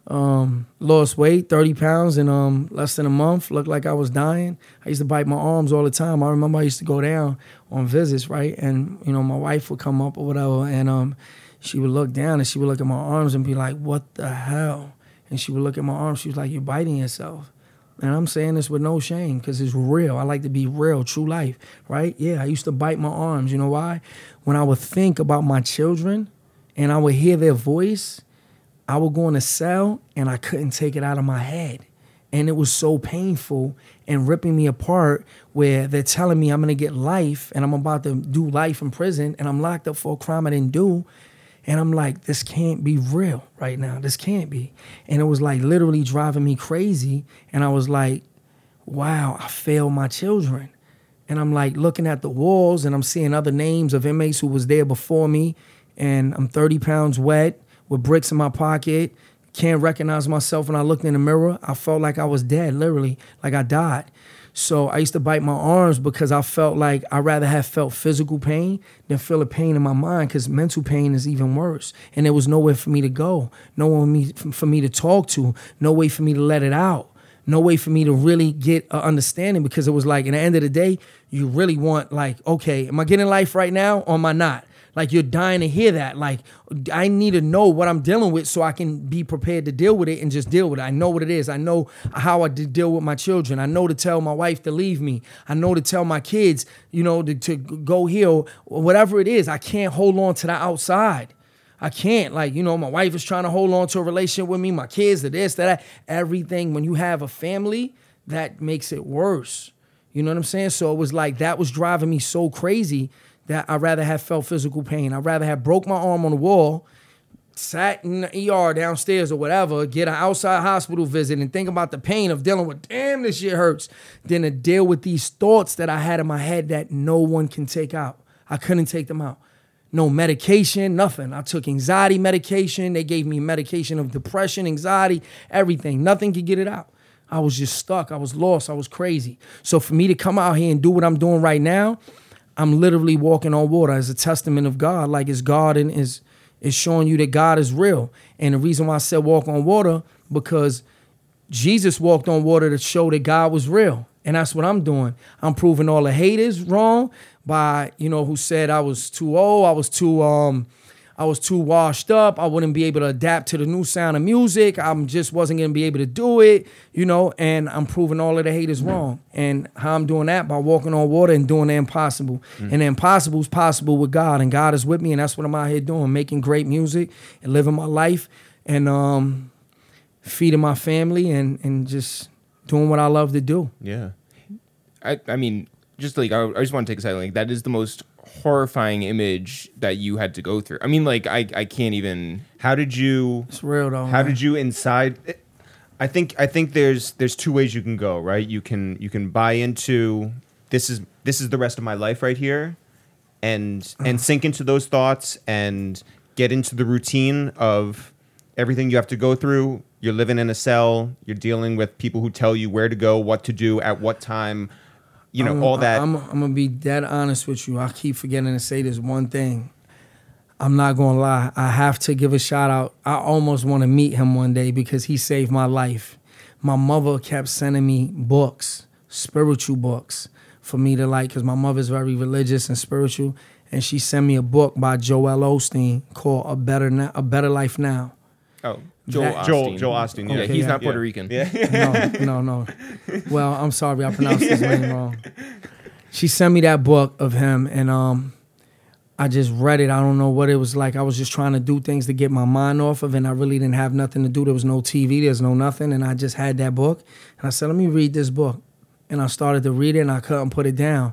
Um, lost weight, thirty pounds in um, less than a month. Looked like I was dying. I used to bite my arms all the time. I remember I used to go down on visits, right? And, you know, my wife would come up or whatever, and um, she would look down and she would look at my arms and be like, what the hell? And she would look at my arms. She was like, you're biting yourself. And I'm saying this with no shame, because it's real. I like to be real, true life, right? Yeah, I used to bite my arms. You know why? When I would think about my children and I would hear their voice, I would go in a cell and I couldn't take it out of my head. And it was so painful and ripping me apart, where they're telling me I'm going to get life and I'm about to do life in prison and I'm locked up for a crime I didn't do. And I'm like, this can't be real right now. This can't be. And it was like literally driving me crazy. And I was like, wow, I failed my children. And I'm like looking at the walls and I'm seeing other names of inmates who was there before me. And I'm thirty pounds wet, with bricks in my pocket, can't recognize myself. When I looked in the mirror, I felt like I was dead, literally, like I died. So I used to bite my arms because I felt like I'd rather have felt physical pain than feel a pain in my mind, because mental pain is even worse. And there was nowhere for me to go, no one for me to talk to, no way for me to let it out, no way for me to really get an understanding, because it was like, at the end of the day, you really want, like, okay, am I getting life right now or am I not? Like, you're dying to hear that. Like, I need to know what I'm dealing with so I can be prepared to deal with it and just deal with it. I know what it is. I know how I deal with my children. I know to tell my wife to leave me. I know to tell my kids, you know, to, to go here or whatever it is. I can't hold on to the outside. I can't. Like, you know, my wife is trying to hold on to a relationship with me. My kids, the this, that, everything. When you have a family, that makes it worse. You know what I'm saying? So it was like, that was driving me so crazy that I'd rather have felt physical pain. I'd rather have broke my arm on the wall, sat in the E R downstairs or whatever, get an outside hospital visit and think about the pain of dealing with, damn, this shit hurts, than to deal with these thoughts that I had in my head that no one can take out. I couldn't take them out. No medication, nothing. I took anxiety medication. They gave me medication of depression, anxiety, everything. Nothing could get it out. I was just stuck. I was lost. I was crazy. So for me to come out here and do what I'm doing right now, I'm literally walking on water as a testament of God. Like, it's God and is is showing you that God is real. And the reason why I said walk on water, because Jesus walked on water to show that God was real. And that's what I'm doing. I'm proving all the haters wrong by, you know, who said I was too old, I was too um I was too washed up. I wouldn't be able to adapt to the new sound of music. I'm just wasn't gonna be able to do it, you know. And I'm proving all of the haters wrong. And how I'm doing that by walking on water and doing the impossible. Mm. And the impossible is possible with God, and God is with me, and that's what I'm out here doing, making great music and living my life and um, feeding my family and and just doing what I love to do. Yeah, I I mean, just like I, I just want to take a second. Like that is the most horrifying image that you had to go through. I mean, like I, I can't even. How did you? It's real though. How man. did you inside? I think I think there's there's two ways you can go, right? You can you can buy into this is this is the rest of my life right here, and and sink into those thoughts and get into the routine of everything you have to go through. You're living in a cell. You're dealing with people who tell you where to go, what to do, at what time. You know, I'm, all that. I'm, I'm going to be dead honest with you. I keep forgetting to say this one thing. I'm not going to lie. I have to give a shout out. I almost want to meet him one day because he saved my life. My mother kept sending me books, spiritual books, for me to like, because my mother's very religious and spiritual. And she sent me a book by Joel Osteen called A Better Na- A Better Life Now. Oh, Joel That- Osteen. Joel Joel Osteen. Yeah, Yeah, he's yeah. not Puerto Yeah. Rican. Yeah. No, no, no. Well, I'm sorry, I pronounced his name wrong. She sent me that book of him, and um, I just read it. I don't know what it was like. I was just trying to do things to get my mind off of it, and I really didn't have nothing to do. There was no T V, there's no nothing, and I just had that book. And I said, let me read this book. And I started to read it, and I couldn't put it down.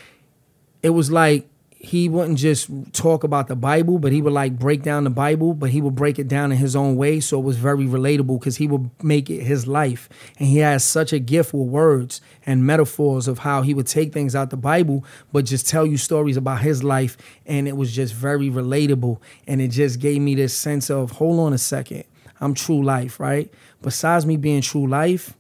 It was like he wouldn't just talk about the Bible, but he would like break down the Bible, but he would break it down in his own way. So it was very relatable because he would make it his life. And he has such a gift with words and metaphors of how he would take things out the Bible, but just tell you stories about his life. And it was just very relatable. And it just gave me this sense of, hold on a second, I'm true life, right? Besides me being true life,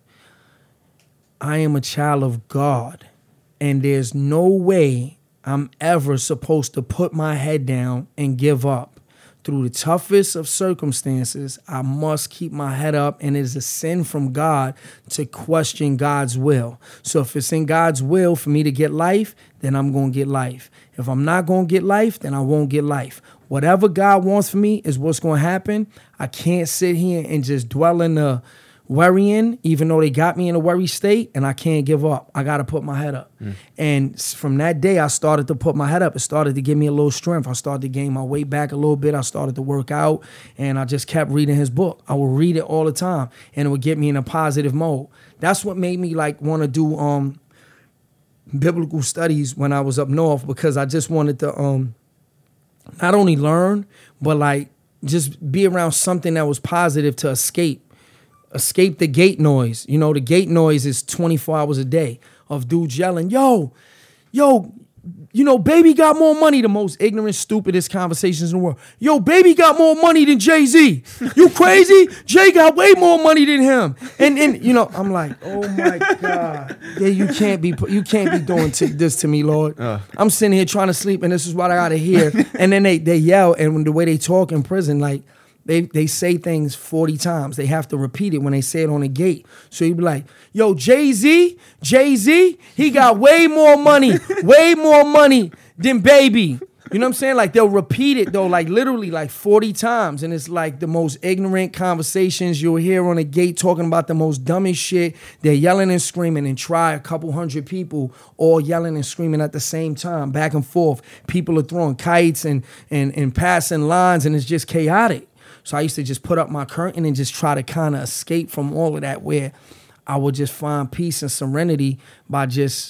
I am a child of God. And there's no way I'm ever supposed to put my head down and give up. Through the toughest of circumstances, I must keep my head up, and it is a sin from God to question God's will. So if it's in God's will for me to get life, then I'm going to get life. If I'm not going to get life, then I won't get life. Whatever God wants for me is what's going to happen. I can't sit here and just dwell in the worrying, even though they got me in a worry state, and I can't give up. I got to put my head up. Mm. And from that day, I started to put my head up. It started to give me a little strength. I started to gain my weight back a little bit. I started to work out, and I just kept reading his book. I would read it all the time, and it would get me in a positive mode. That's what made me like want to do um, biblical studies when I was up north, because I just wanted to um, not only learn, but like just be around something that was positive to escape. Escape the gate noise. You know, the gate noise is twenty-four hours a day of dudes yelling, yo, yo, you know, baby got more money. The most ignorant, stupidest conversations in the world. Yo, baby got more money than Jay-Z. You crazy? Jay got way more money than him. And, and you know, I'm like, oh my God. Yeah, you can't be you can't be doing t- this to me, Lord. Uh. I'm sitting here trying to sleep, and this is what I gotta hear. And then they they yell, and when the way they talk in prison, like, They they say things forty times. They have to repeat it when they say it on the gate. So you be like, yo, Jay-Z, Jay-Z, he got way more money, way more money than baby. You know what I'm saying? Like, they'll repeat it, though, like literally like forty times. And it's like the most ignorant conversations you'll hear on the gate, talking about the most dumbest shit. They're yelling and screaming, and try a couple hundred people all yelling and screaming at the same time, back and forth. People are throwing kites and and, and passing lines, and it's just chaotic. So I used to just put up my curtain and just try to kind of escape from all of that, where I would just find peace and serenity by just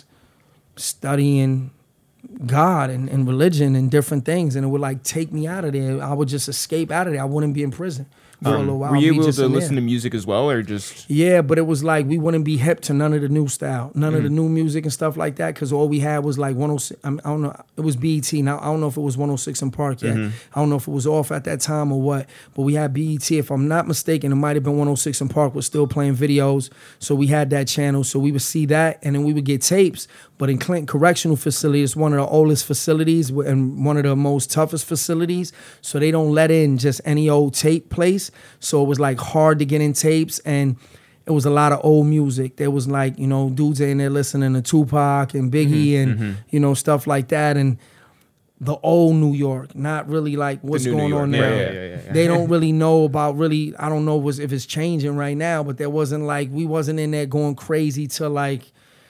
studying God and, and religion and different things. And it would like take me out of there. I would just escape out of there. I wouldn't be in prison for um, a little while. Were you able to in listen there. to music as well, or just? Yeah, but it was like we wouldn't be hip to none of the new style, none Mm. of the new music and stuff like that, because all we had was like one oh six. I, mean, I don't know. It was B E T. Now I don't know if it was one oh six in Park yet. Mm-hmm. I don't know if it was off at that time or what. But we had B E T. If I'm not mistaken, it might have been one oh six in Park was still playing videos. So we had that channel. So we would see that, and then we would get tapes. But in Clinton Correctional Facility, it's one of the oldest facilities and one of the most toughest facilities. So they don't let in just any old tape place. So it was like hard to get in tapes, and it was a lot of old music. There was like, you know, dudes in there listening to Tupac and Biggie mm-hmm, and, mm-hmm. you know, stuff like that. And the old New York, not really like what's new New going York. on Yeah, now. yeah, yeah, yeah, yeah. They don't really know about really, I don't know was if it's changing right now, but there wasn't like, we wasn't in there going crazy to like,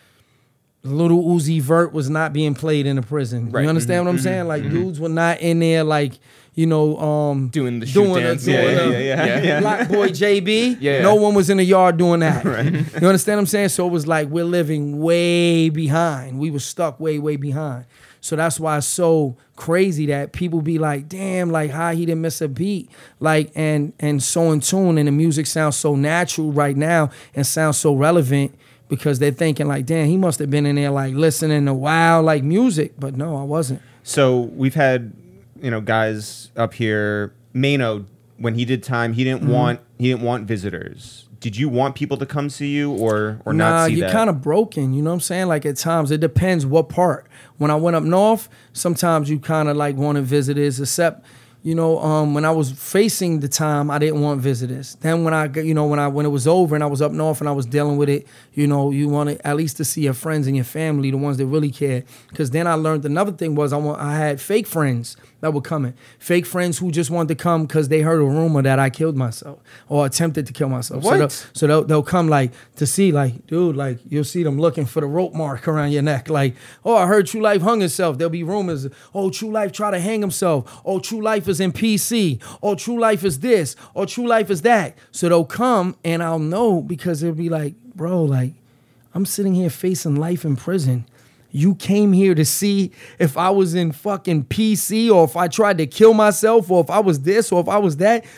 Little Uzi Vert was not being played in a prison. Right. You understand Mm-hmm, what I'm saying? Like dudes were not in there like, you know, um, Doing the shoot doing a- dance. doing Yeah, a- yeah, yeah, yeah. yeah. Black Boy J B. Yeah. No one was in the yard doing that. You understand what I'm saying? So it was like we're living way behind. We were stuck way, way behind. So that's why it's so crazy that people be like, damn, like how he didn't miss a beat. Like and and so in tune, and the music sounds so natural right now and sounds so relevant because they're thinking like, damn, he must have been in there like listening to wild like music. But no, I wasn't. So we've had, you know, guys up here. Mano, when he did time, he didn't Mm-hmm. want he didn't want visitors. Did you want people to come see you or or nah, not see you're that? kind of broken. You know what I'm saying? Like at times, it depends what part. When I went up north, sometimes you kind of like wanted visitors, except, you know, um, when I was facing the time, I didn't want visitors. Then when I, got- you know, when I when it was over and I was up north and I was dealing with it, you know, you wanted at least to see your friends and your family, the ones that really cared. Because then I learned another thing was I want I had fake friends that were coming, fake friends who just wanted to come because they heard a rumor that I killed myself or attempted to kill myself. So What? they'll, so they'll, they'll come like to see like, dude, like you'll see them looking for the rope mark around your neck. Like, oh, I heard True Life hung himself. There'll be rumors. Oh, True Life tried to hang himself. Oh, True Life is in P C. Oh, True Life is this. Oh, True Life is that. So they'll come and I'll know because they'll be like, bro, like I'm sitting here facing life in prison. You came here to see if I was in fucking P C or if I tried to kill myself or if I was this or if I was that.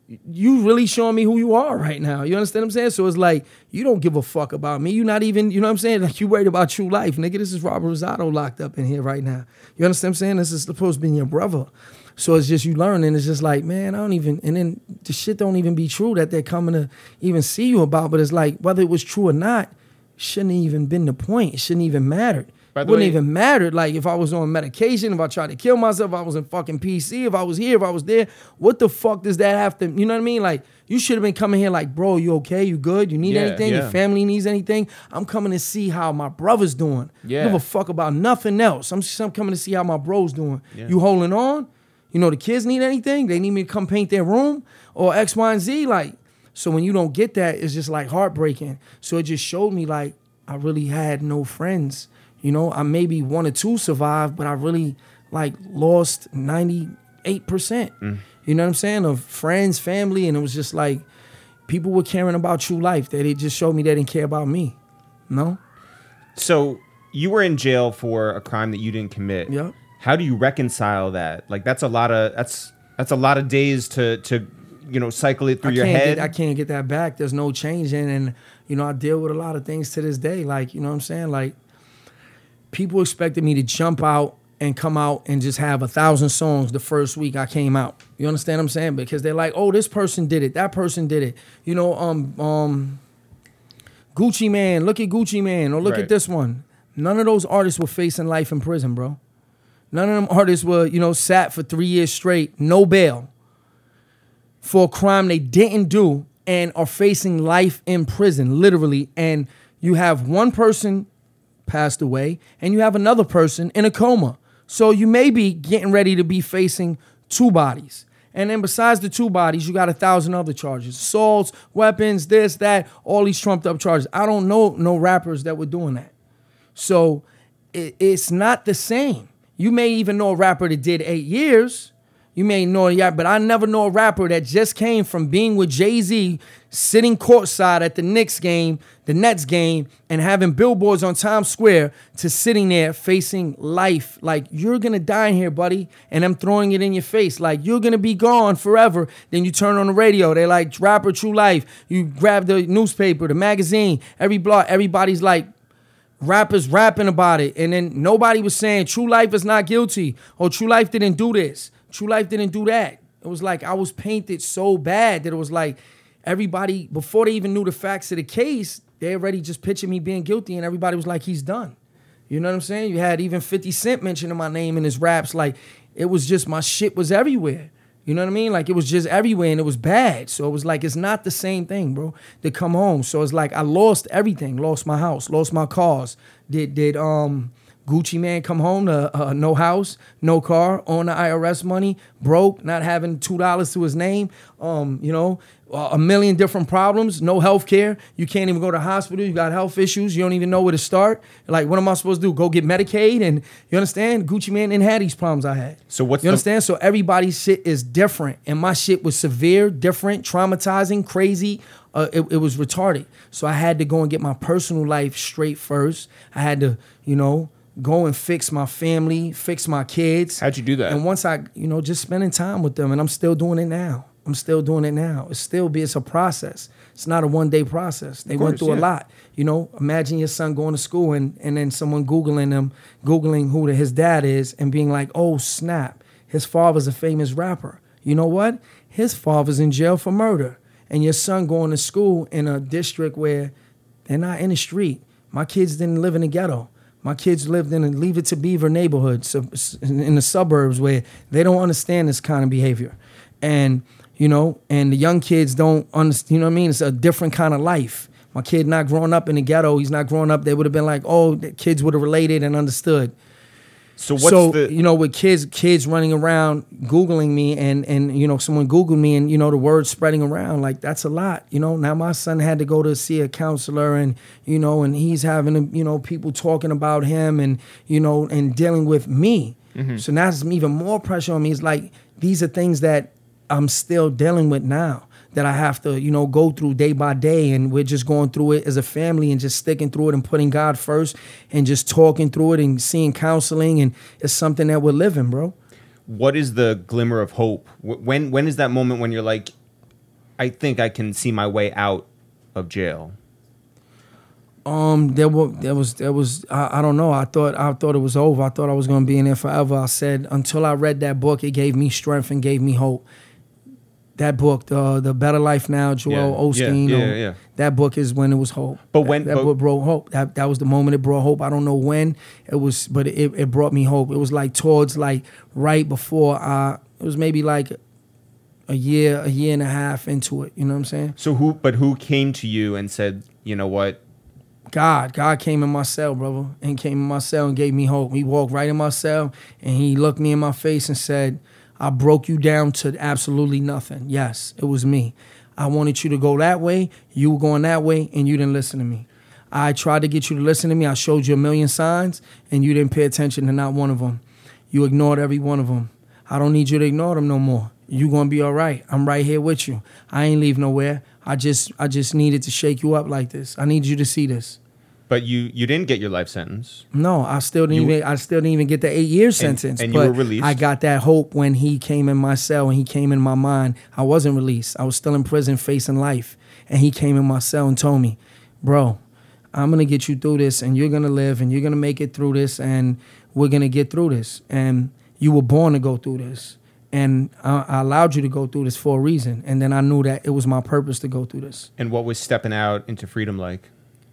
You really showing me who you are right now. You understand what I'm saying? So it's like, you don't give a fuck about me. You not even, you know what I'm saying? Like you worried about True Life. Nigga, this is Robert Rosado locked up in here right now. You understand what I'm saying? This is supposed to be your brother. So it's just you learn and it's just like, man, I don't even, and then the shit don't even be true that they're coming to even see you about. But it's like, whether it was true or not, shouldn't even been the point. It shouldn't even matter. By It the wouldn't way- even matter. Like if I was on medication, if I tried to kill myself, if I was in fucking P C, if I was here, if I was there, what the fuck does that have to, you know what I mean? Like you should have been coming here like, bro, you okay? You good? You need Yeah, anything? yeah. Your family needs anything? I'm coming to see how my brother's doing. Yeah. Give a fuck about nothing else. I'm, I'm coming to see how my bro's doing. Yeah. You holding on? You know, the kids need anything? They need me to come paint their room or X, Y, and Z? Like, so when you don't get that, it's just like heartbreaking. So it just showed me like I really had no friends. You know, I maybe one or two survived, but I really like lost ninety-eight percent. Mm. You know what I'm saying? Of friends, family, and it was just like people were caring about True Life. That it just showed me they didn't care about me. No? So you were in jail for a crime that you didn't commit. Yep. How do you reconcile that? Like that's a lot of that's that's a lot of days to to you know cycle it through I your can't head. Get, I can't get that back. There's no change in, and you know I deal with a lot of things to this day. Like you know what I'm saying. Like people expected me to jump out and come out and just have a thousand songs the first week I came out. You understand what I'm saying? Because they're like, oh, this person did it, that person did it. You know, um, um, Gucci Man, look at Gucci Man, or look Right. at this one. None of those artists were facing life in prison, bro. None of them artists were, you know, sat for three years straight, no bail, for a crime they didn't do and are facing life in prison, literally. And you have one person passed away and you have another person in a coma. So you may be getting ready to be facing two bodies. And then besides the two bodies, you got a thousand other charges. Assaults, weapons, this, that, all these trumped up charges. I don't know no rappers that were doing that. So it, it's not the same. You may even know a rapper that did eight years. You may know, yeah, but I never know a rapper that just came from being with Jay-Z, sitting courtside at the Knicks game, the Nets game, and having billboards on Times Square to sitting there facing life. Like, you're going to die in here, buddy, and I'm throwing it in your face. Like, you're going to be gone forever. Then you turn on the radio. They're like, rapper, True Life. You grab the newspaper, the magazine, every blog, everybody's like, rappers rapping about it. And then nobody was saying True Life is not guilty or True Life didn't do this. True Life didn't do that. It was like I was painted so bad that it was like everybody, before they even knew the facts of the case, they already just pictured me being guilty and everybody was like, he's done. You know what I'm saying? You had even fifty Cent mentioning my name in his raps. Like, it was just, my shit was everywhere. You know what I mean? Like, it was just everywhere and it was bad. So it was like, it's not the same thing, bro, to come home. So it's like I lost everything. Lost my house, lost my cars. Did, did, um, Gucci man come home to uh, no house, no car, on the I R S money, broke, not having two dollars to his name, um, you know, a million different problems, no health care. You can't even go to the hospital. You got health issues. You don't even know where to start. Like, what am I supposed to do? Go get Medicaid? And you understand? Gucci man didn't have these problems I had. So what's you the- understand? So everybody's shit is different. And my shit was severe, different, traumatizing, crazy. Uh, it, it was retarded. So I had to go and get my personal life straight first. I had to, you know, go and fix my family, fix my kids. How'd you do that? And once I, you know, just spending time with them, and I'm still doing it now. I'm still doing it now. It's still be it's a process. It's not a one day process. They Of course, went through yeah. a lot. You know, imagine your son going to school and and then someone Googling them, Googling who the, his dad is and being like, oh snap, his father's a famous rapper. You know what? His father's in jail for murder. And your son going to school in a district where they're not in the street. My kids didn't live in the ghetto. My kids lived in a Leave It to Beaver neighborhood, so in the suburbs where they don't understand this kind of behavior. And you know, and the young kids don't understand, you know what I mean? It's a different kind of life. My kid not growing up in the ghetto, he's not growing up, they would have been like, oh, the kids would have related and understood. So what's so, the... you know, with kids kids running around Googling me and, and, you know, someone Googled me and, you know, the word spreading around, like, that's a lot. You know, now my son had to go to see a counselor and, you know, and he's having, you know, people talking about him and, you know, and dealing with me. Mm-hmm. So now it's even more pressure on me. It's like, these are things that I'm still dealing with now that I have to, you know, go through day by day, and we're just going through it as a family and just sticking through it and putting God first and just talking through it and seeing counseling, and it's something that we're living, bro. What is the glimmer of hope? Wh- When when is that moment when you're like, I think I can see my way out of jail? Um, there was, there was, there was. I, I don't know. I thought, I thought it was over. I thought I was gonna be in there forever. I said until I read that book, it gave me strength and gave me hope. That book, the the Better Life Now, Joel Yeah, Osteen. yeah, or- yeah, yeah. That book is when it was hope. But when- that, that but- book brought hope. That that was the moment it brought hope. I don't know when it was, but it it brought me hope. It was like towards like right before I. It was maybe like a year, a year and a half into it. You know what I'm saying? So who, but who came to you and said, you know what? God, God came in my cell, brother, and came in my cell and gave me hope. He walked right in my cell and he looked me in my face and said, I broke you down to absolutely nothing. Yes, it was me. I wanted you to go that way. You were going that way, and you didn't listen to me. I tried to get you to listen to me. I showed you a million signs, and you didn't pay attention to not one of them. You ignored every one of them. I don't need you to ignore them no more. You gonna be all right. I'm right here with you. I ain't leave nowhere. I just, I just needed to shake you up like this. I need you to see this. But you you didn't get your life sentence. No, I still didn't You- even. I still didn't even get the eight year sentence. and you but were released? I got that hope when he came in my cell and he came in my mind. I wasn't released. I was still in prison facing life, and he came in my cell and told me, "Bro, I'm gonna get you through this, and you're gonna live, and you're gonna make it through this, and we're gonna get through this. And you were born to go through this, and I, I allowed you to go through this for a reason. And then I knew that it was my purpose to go through this." And what was stepping out into freedom like?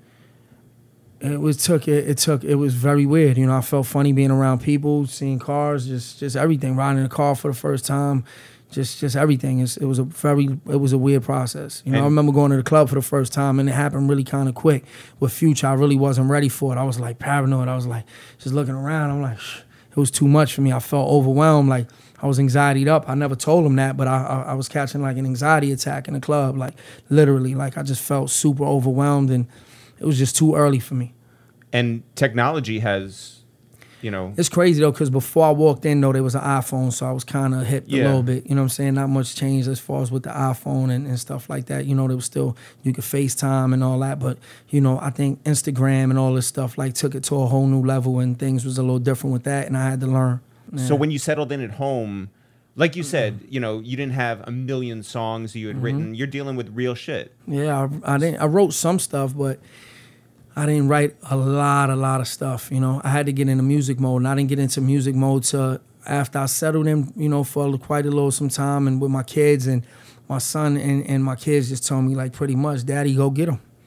It was took it, it took it was very weird. You know, I felt funny being around people, seeing cars, just just everything. Riding in a car for the first time, just just everything. It's, it was a very it was a weird process. You know, And- I remember going to the club for the first time, and it happened really kind of quick. With Future, I really wasn't ready for it. I was like paranoid. I was like just looking around. I'm like, Shh. It was too much for me. I felt overwhelmed. Like I was anxietied up. I never told him that, but I, I I was catching like an anxiety attack in the club, like literally. Like I just felt super overwhelmed, and it was just too early for me. And technology has, you know, It's crazy though, because before I walked in though, there was an iPhone, so I was kind of hip Yeah. a little bit. You know what I'm saying? Not much changed as far as with the iPhone and, and stuff like that. You know, there was still, you could FaceTime and all that, but you know, I think Instagram and all this stuff like took it to a whole new level, and things was a little different with that, and I had to learn. so Yeah. when you settled in at home, like you said, you know, you didn't have a million songs you had Mm-hmm. written. You're dealing with real shit. Yeah, I, I didn't. I wrote some stuff, but I didn't write a lot, a lot of stuff. You know, I had to get into music mode, and I didn't get into music mode till after I settled in. You know, for quite a little some time, and with my kids and my son and, and my kids just told me like pretty much, "Daddy, go get him."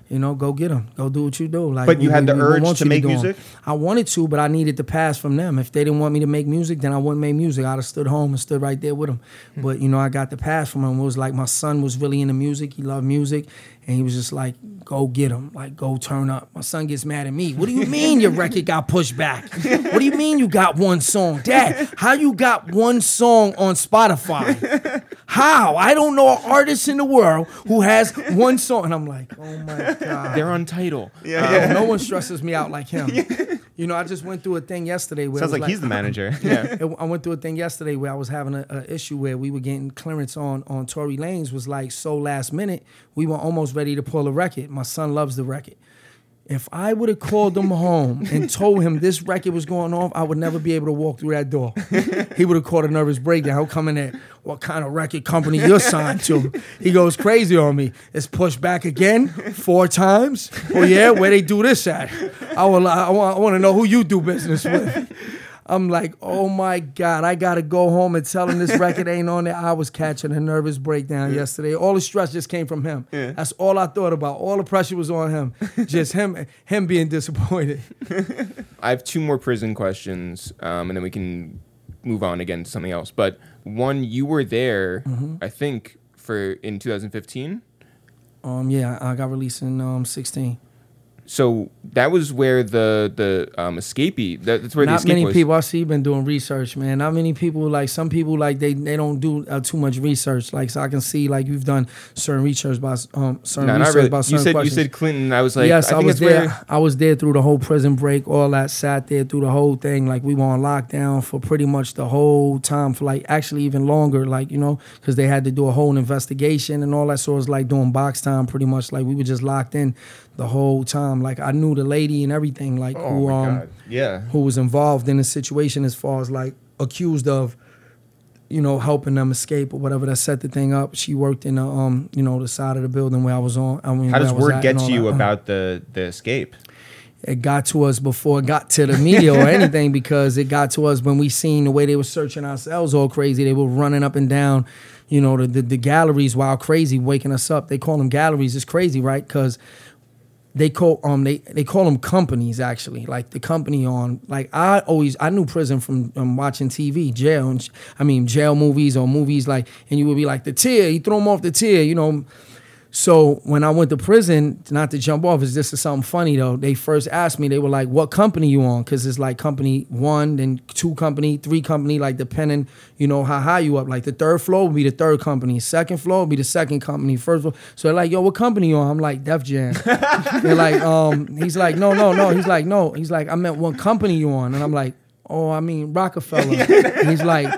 You know, go get them. Go do what you do. Like, But you we- had we- the we urge want to you make do 'em. music? I wanted to, but I needed the pass from them. If they didn't want me to make music, then I wouldn't make music. I'd have stood home and stood right there with them. But, you know, I got the pass from them. It was like my son was really into music. He loved music. And he was just like, go get him. Like, go turn up. My son gets mad at me. What do you mean your record got pushed back? What do you mean you got one song? Dad, how you got one song on Spotify? How? I don't know an artist in the world who has one song. And I'm like, oh my God. They're on Tidal. Yeah, Uh, no one stresses me out like him. You know, I just went through a thing yesterday where it Sounds was like, he's the manager. Yeah. it- I went through a thing yesterday where I was having a, a issue where we were getting clearance on on Tory Lanez was like so last minute. We were almost ready to pull a record. My son loves the record. If I would have called him home and told him this record was going off, I would never be able to walk through that door. He would have caught a nervous breakdown. He'll come in there, what kind of record company you're signed to? He goes crazy on me. It's pushed back again four times. Oh yeah, where they do this at? I will. I want, I want to know who you do business with. I'm like, oh my God, I gotta go home and tell him this record ain't on there. I was catching a nervous breakdown yesterday. All the stress just came from him. Yeah. That's all I thought about. All the pressure was on him. Just him, him being disappointed. I have two more prison questions, um, and then we can move on again to something else. But one, you were there, Mm-hmm. I think, for in two thousand fifteen. Um, yeah, I got released in um sixteen. So that was where the the um, escapee. That, that's where the Not escape many was. people. I see you been doing research, man. Not many people. Like some people, like they they don't do uh, too much research. Like so, I can see like you've done certain research about um certain No, not research really. about You certain said questions. you said Clinton. I was like, yes, I I, think was it's there. where. I was there through the whole prison break, all that. Sat there through the whole thing. Like we were on lockdown for pretty much the whole time, for like actually even longer. Like you know, because they had to do a whole investigation and all that. So it was like doing box time, pretty much. Like we were just locked in the whole time. Like I knew the lady and everything. Like Oh who my um God. Yeah. who was involved in the situation as far as like accused of, you know, helping them escape or whatever that set the thing up. She worked in the um, you know, the side of the building where I was on. I mean, How where does I was word at get and to all you that. about the the escape? It got to us before it got to the media or anything, because it got to us when we seen the way they were searching our cells all crazy. They were running up and down, you know, the the, the galleries while crazy, waking us up. They call them galleries. It's crazy, right? Because they call um they they call them companies, actually, like the company on like I always I knew prison from um, watching T V, jail, and sh- I mean jail movies or movies like, and you would be like the tier, you throw them off the tier, you know. So when I went to prison, not to jump off, is this is something funny though. They first asked me, they were like, "What company you on?" Because it's like company one, then two company, three company, like depending, you know, how high you up. Like the third floor would be the third company, second floor would be the second company, first floor. So they're like, "Yo, what company you on?" I'm like, "Def Jam." They're like, um, he's like, "No, no, no." He's like, "No." He's like, "I meant what company you on?" And I'm like, "Oh, I mean Rockefeller." And he's like,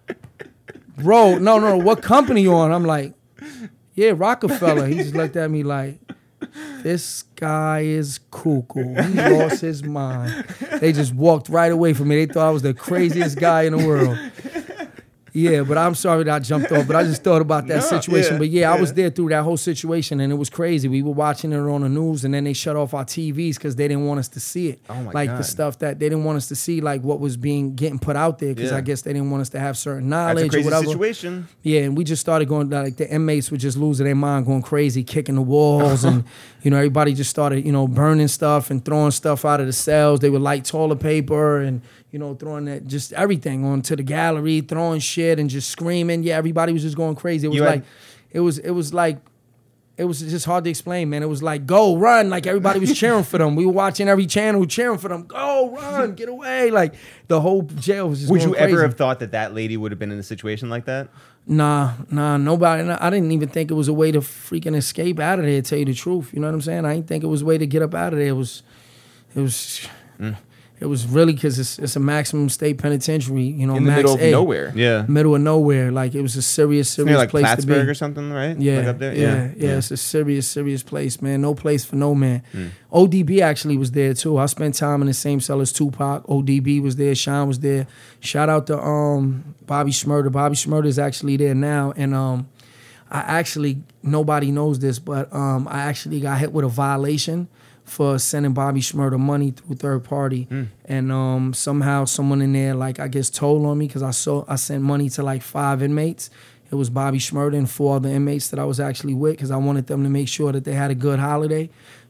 "Bro, no, no, what company you on?" I'm like, "Yeah, Rockefeller." He just looked at me like, this guy is cuckoo. He lost his mind. They just walked right away from me. They thought I was the craziest guy in the world. Yeah, but I'm sorry that I jumped off, but I just thought about that No, situation. yeah, But yeah, I was yeah. there through that whole situation, and it was crazy. We were watching it on the news, and then they shut off our T Vs because they didn't want us to see it. Oh, my like the God. stuff that they didn't want us to see, like what was being getting put out there, because Yeah. I guess they didn't want us to have certain That's knowledge a crazy or whatever. situation. Yeah, and we just started going, like the inmates were just losing their mind, going crazy, kicking the walls, and you know, everybody just started, you know, burning stuff and throwing stuff out of the cells. They would light toilet paper and, you know, throwing that just everything onto the gallery, throwing shit and just screaming. Yeah, everybody was just going crazy. It was You had- like, it was, it was like, it was just hard to explain, man. It was like, go, run. Like everybody was cheering for them. We were watching every channel cheering for them. Go, run, get away. Like the whole jail was just Would going you crazy. ever have thought that that lady would have been in a situation like that? Nah, nah, nobody. I didn't even think it was a way to freaking escape out of there. To tell you the truth, you know what I'm saying? I didn't think it was a way to get up out of there. It was, it was, it was really because it's it's a maximum state penitentiary. You know, in the max middle of A, nowhere. Yeah. middle of nowhere. Like it was a serious, serious Near like place to Plattsburgh be. or something, right? Yeah, Like up there? yeah, yeah, It's a serious, serious place, man. No place for no man. O D B actually was there too. I spent time in the same cell as Tupac. O D B was there. Sean was there. Shout out to um Bobby Shmurda. Bobby Shmurda is actually there now, and um I actually nobody knows this, but um I actually got hit with a violation for sending Bobby Shmurda money through third party, and um somehow someone in there like I guess told on me because I saw I sent money to like five inmates. It was Bobby Shmurda and four other inmates that I was actually with because I wanted them to make sure that they had a good holiday.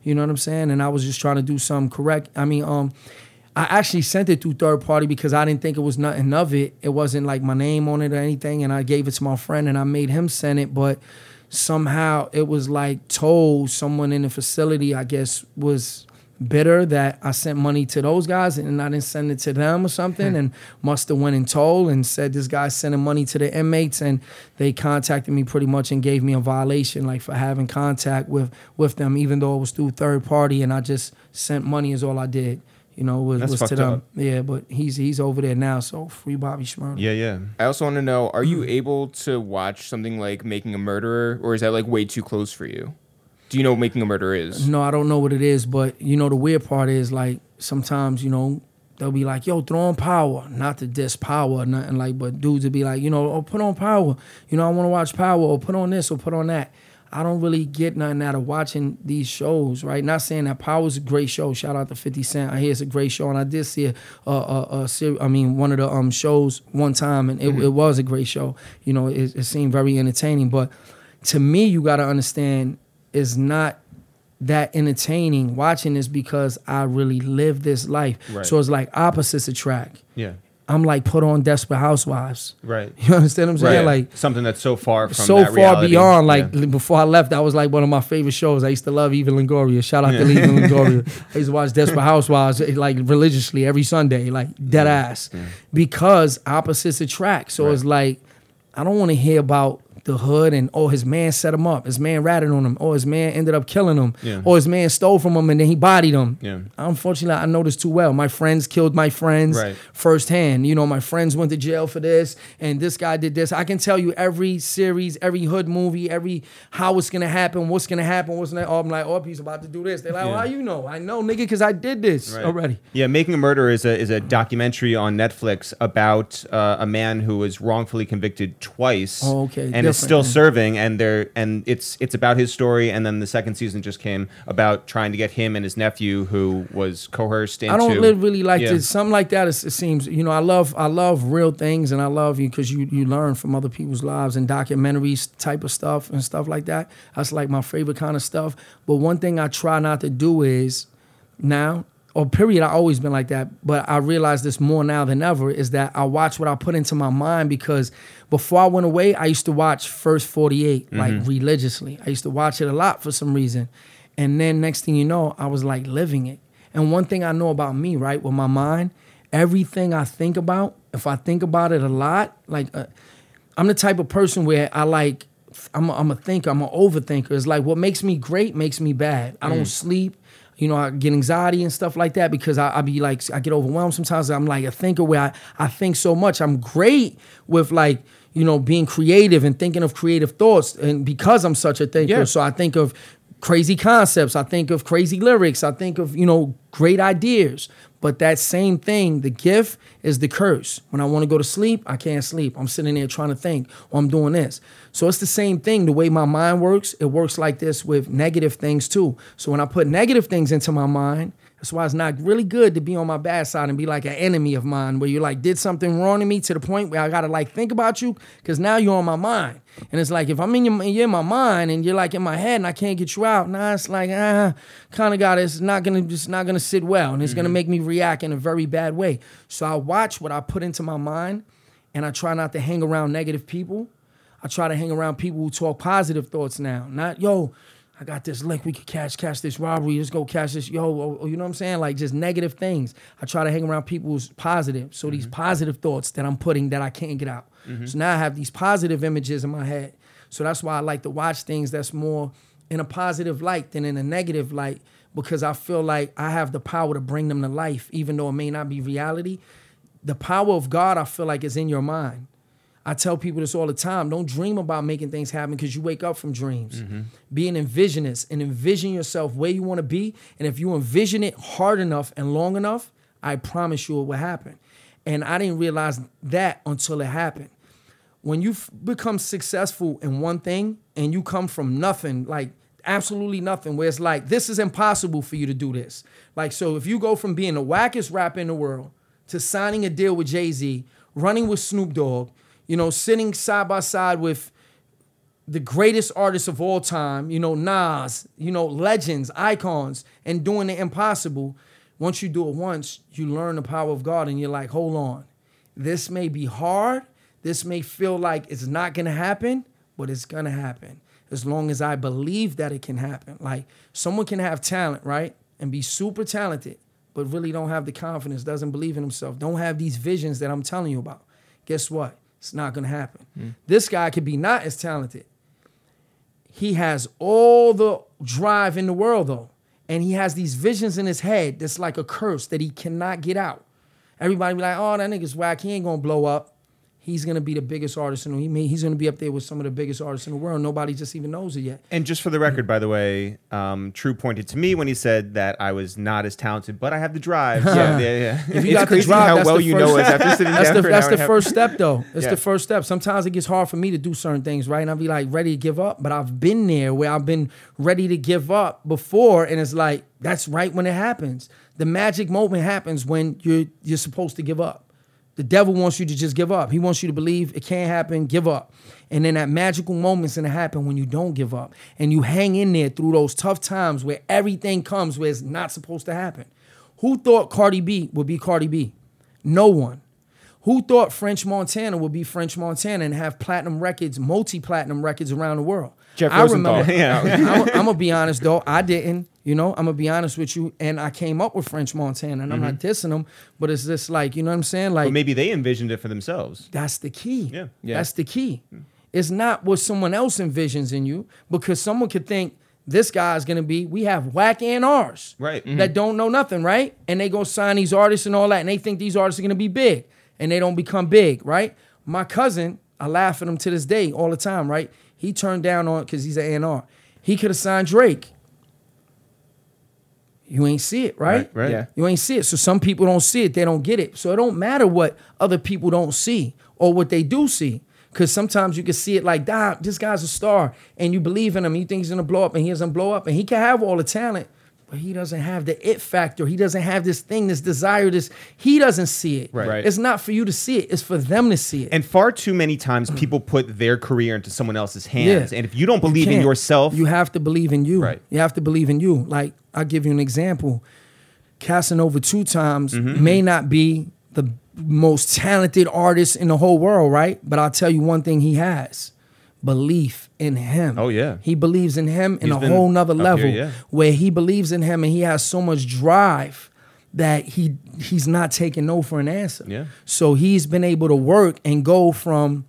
You know what I'm saying? And I was just trying to do something correct. I mean, um, I actually sent it through third party because I didn't think it was nothing of it. It wasn't like my name on it or anything. And I gave it to my friend and I made him send it. But somehow it was like told someone in the facility, I guess, was bitter that I sent money to those guys and I didn't send it to them or something, and must have went and told and said this guy's sending money to the inmates, and they contacted me pretty much and gave me a violation like for having contact with with them, even though it was through third party and I just sent money is all I did. You know, was, was to them. Up. Yeah, but he's he's over there now, so free Bobby Shmurda. Yeah, yeah. I also want to know, are you able to watch something like Making a Murderer, or is that like way too close for you? Do you know what Making a Murderer is? No, I don't know what it is, but you know the weird part is like sometimes, you know, they'll be like, yo, throw on Power. Not to diss Power or nothing like, but dudes would be like, you know, oh, put on Power. You know, I want to watch Power, or put on this or put on that. I don't really get nothing out of watching these shows, right? Not saying that Power's a great show. Shout out to fifty Cent. I hear it's a great show, and I did see a, a, a, a ser- I mean, one of the um shows one time, and it, mm-hmm. it was a great show. You know, it, it seemed very entertaining. But to me, you got to understand, it's not that entertaining watching this because I really live this life. Right. So it's like opposites attract. Yeah. I'm like, put on Desperate Housewives. Right. You understand what I'm saying? Right. Like something that's so far from so that far reality. beyond. Like yeah. before I left, that was like one of my favorite shows. I used to love Eva Longoria. Shout out yeah. to Eva Longoria. I used to watch Desperate Housewives like religiously every Sunday, like dead yeah. ass, yeah. because opposites attract. So right. it's like I don't want to hear about the hood and oh his man set him up, his man ratted on him, or his man ended up killing him, yeah. or his man stole from him and then he bodied him. Yeah. Unfortunately, I know this too well. My friends killed my friends right. firsthand. You know, my friends went to jail for this, and this guy did this. I can tell you every series, every hood movie, every how it's gonna happen, what's gonna happen, what's gonna. Oh, I'm like, oh, he's about to do this. They're like, yeah. well, how you know? I know, nigga, because I did this right. already. Yeah, Making a Murderer is a is a documentary on Netflix about uh, a man who was wrongfully convicted twice. Oh, okay. And Different, is still man. serving. And they're and it's it's about his story, and then the second season just came about trying to get him and his nephew, who was coerced into. I don't really like yeah. this. Something like that. It, it seems, you know, I love I love real things, and I love you because you you learn from other people's lives and documentaries type of stuff and stuff like that. That's like my favorite kind of stuff. But one thing I try not to do is now. Or period, I've always been like that, but I realize this more now than ever, is that I watch what I put into my mind, because before I went away, I used to watch First forty-eight, mm-hmm. like religiously. I used to watch it a lot for some reason. And then next thing you know, I was like living it. And one thing I know about me, right, with my mind, everything I think about, if I think about it a lot, like uh, I'm the type of person where I like, I'm a, I'm a thinker, I'm an overthinker. It's like what makes me great makes me bad. I don't mm. sleep. You know, I get anxiety and stuff like that because I, I be like, I get overwhelmed sometimes. I'm like a thinker where I, I think so much. I'm great with like, you know, being creative and thinking of creative thoughts. And because I'm such a thinker, yeah. so I think of crazy concepts. I think of crazy lyrics. I think of, you know, great ideas. But that same thing, the gift is the curse. When I want to go to sleep, I can't sleep. I'm sitting there trying to think, or I'm doing this. So it's the same thing. The way my mind works, it works like this with negative things too. So when I put negative things into my mind, that's why it's not really good to be on my bad side and be like an enemy of mine where you like did something wrong to me to the point where I got to like think about you because now you're on my mind. And it's like if I'm in your, you're in my mind and you're like in my head and I can't get you out, nah, it's like, ah, kind of got it. It's not going to just not going to sit well and it's mm-hmm. going to make me react in a very bad way. So I watch what I put into my mind and I try not to hang around negative people. I try to hang around people who talk positive thoughts now. Not, yo, I got this lick, we could catch catch this robbery, let's go catch this, yo, or, you know what I'm saying? Like just negative things. I try to hang around people who's positive. So mm-hmm. these positive thoughts that I'm putting that I can't get out. Mm-hmm. So now I have these positive images in my head. So that's why I like to watch things that's more in a positive light than in a negative light, because I feel like I have the power to bring them to life, even though it may not be reality. The power of God, I feel like, is in your mind. I tell people this all the time. Don't dream about making things happen because you wake up from dreams. Mm-hmm. Be an envisionist and envision yourself where you want to be. And if you envision it hard enough and long enough, I promise you it will happen. And I didn't realize that until it happened. When you f- become successful in one thing and you come from nothing, like absolutely nothing, where it's like, this is impossible for you to do this. Like, so if you go from being the wackest rapper in the world to signing a deal with Jay-Z, running with Snoop Dogg, you know, sitting side by side with the greatest artists of all time, you know, Nas, you know, legends, icons, and doing the impossible. Once you do it once, you learn the power of God and you're like, hold on. This may be hard. This may feel like it's not going to happen, but it's going to happen as long as I believe that it can happen. Like, someone can have talent, right, and be super talented, but really don't have the confidence, doesn't believe in himself, don't have these visions that I'm telling you about. Guess what? It's not going to happen. Mm. This guy could be not as talented. He has all the drive in the world, though, and he has these visions in his head that's like a curse that he cannot get out. Everybody be like, oh, that nigga's whack. He ain't going to blow up. He's going to be the biggest artist in the world. He's going to be up there with some of the biggest artists in the world. Nobody just even knows it yet. And just for the record, by the way, um, True pointed to me when he said that I was not as talented, but I have the drive. So, yeah, yeah. If you it's got crazy the drive, how that's well the you first, know us after sitting that's down the, for an That's hour the and a half. first step, though. It's Yeah. the first step. Sometimes it gets hard for me to do certain things, right? And I'll be like ready to give up, but I've been there where I've been ready to give up before, and it's like, that's right when it happens. The magic moment happens when you're you're supposed to give up. The devil wants you to just give up. He wants you to believe it can't happen, give up. And then that magical moment's gonna happen when you don't give up. And you hang in there through those tough times where everything comes where it's not supposed to happen. Who thought Cardi B would be Cardi B? No one. Who thought French Montana would be French Montana and have platinum records, multi-platinum records around the world? Jeff I Rosenthal. remember, Yeah. I'm, I'm gonna be honest though, I didn't. You know, I'm gonna be honest with you, and I came up with French Montana, and I'm not dissing them, but it's just like, you know what I'm saying? Like, But maybe they envisioned it for themselves. that's the key. Yeah. Yeah. That's the key. It's not what someone else envisions in you, because someone could think this guy's gonna be, we have whack A and R's Right. that don't know nothing, right? And they go sign these artists and all that, and they think these artists are gonna be big, and they don't become big, right? My cousin, I laugh at him to this day all the time, right? He turned down on, because he's an A and R. He could have signed Drake. You ain't see it, right? Right, right. Yeah. You ain't see it. So some people don't see it. They don't get it. So it don't matter what other people don't see or what they do see. Because sometimes you can see it like, "Dog, this guy's a star." And you believe in him. You think he's going to blow up, and he doesn't blow up. And he can have all the talent, but he doesn't have the it factor. He doesn't have this thing, this desire, this. He doesn't see it. Right. Right. It's not for you to see it. It's for them to see it. And far too many times people put their career into someone else's hands. Yeah. And if you don't believe in can't. yourself, You have to believe in you. Right. You have to believe in you. Like, I'll give you an example. Casanova two times Mm-hmm. may not be the most talented artist in the whole world, right? But I'll tell you one thing he has. Belief in him. Oh, yeah. He believes in him in He's a been whole nother up level here, yeah. where he believes in him and he has so much drive that he he's not taking no for an answer. Yeah. So he's been able to work and go from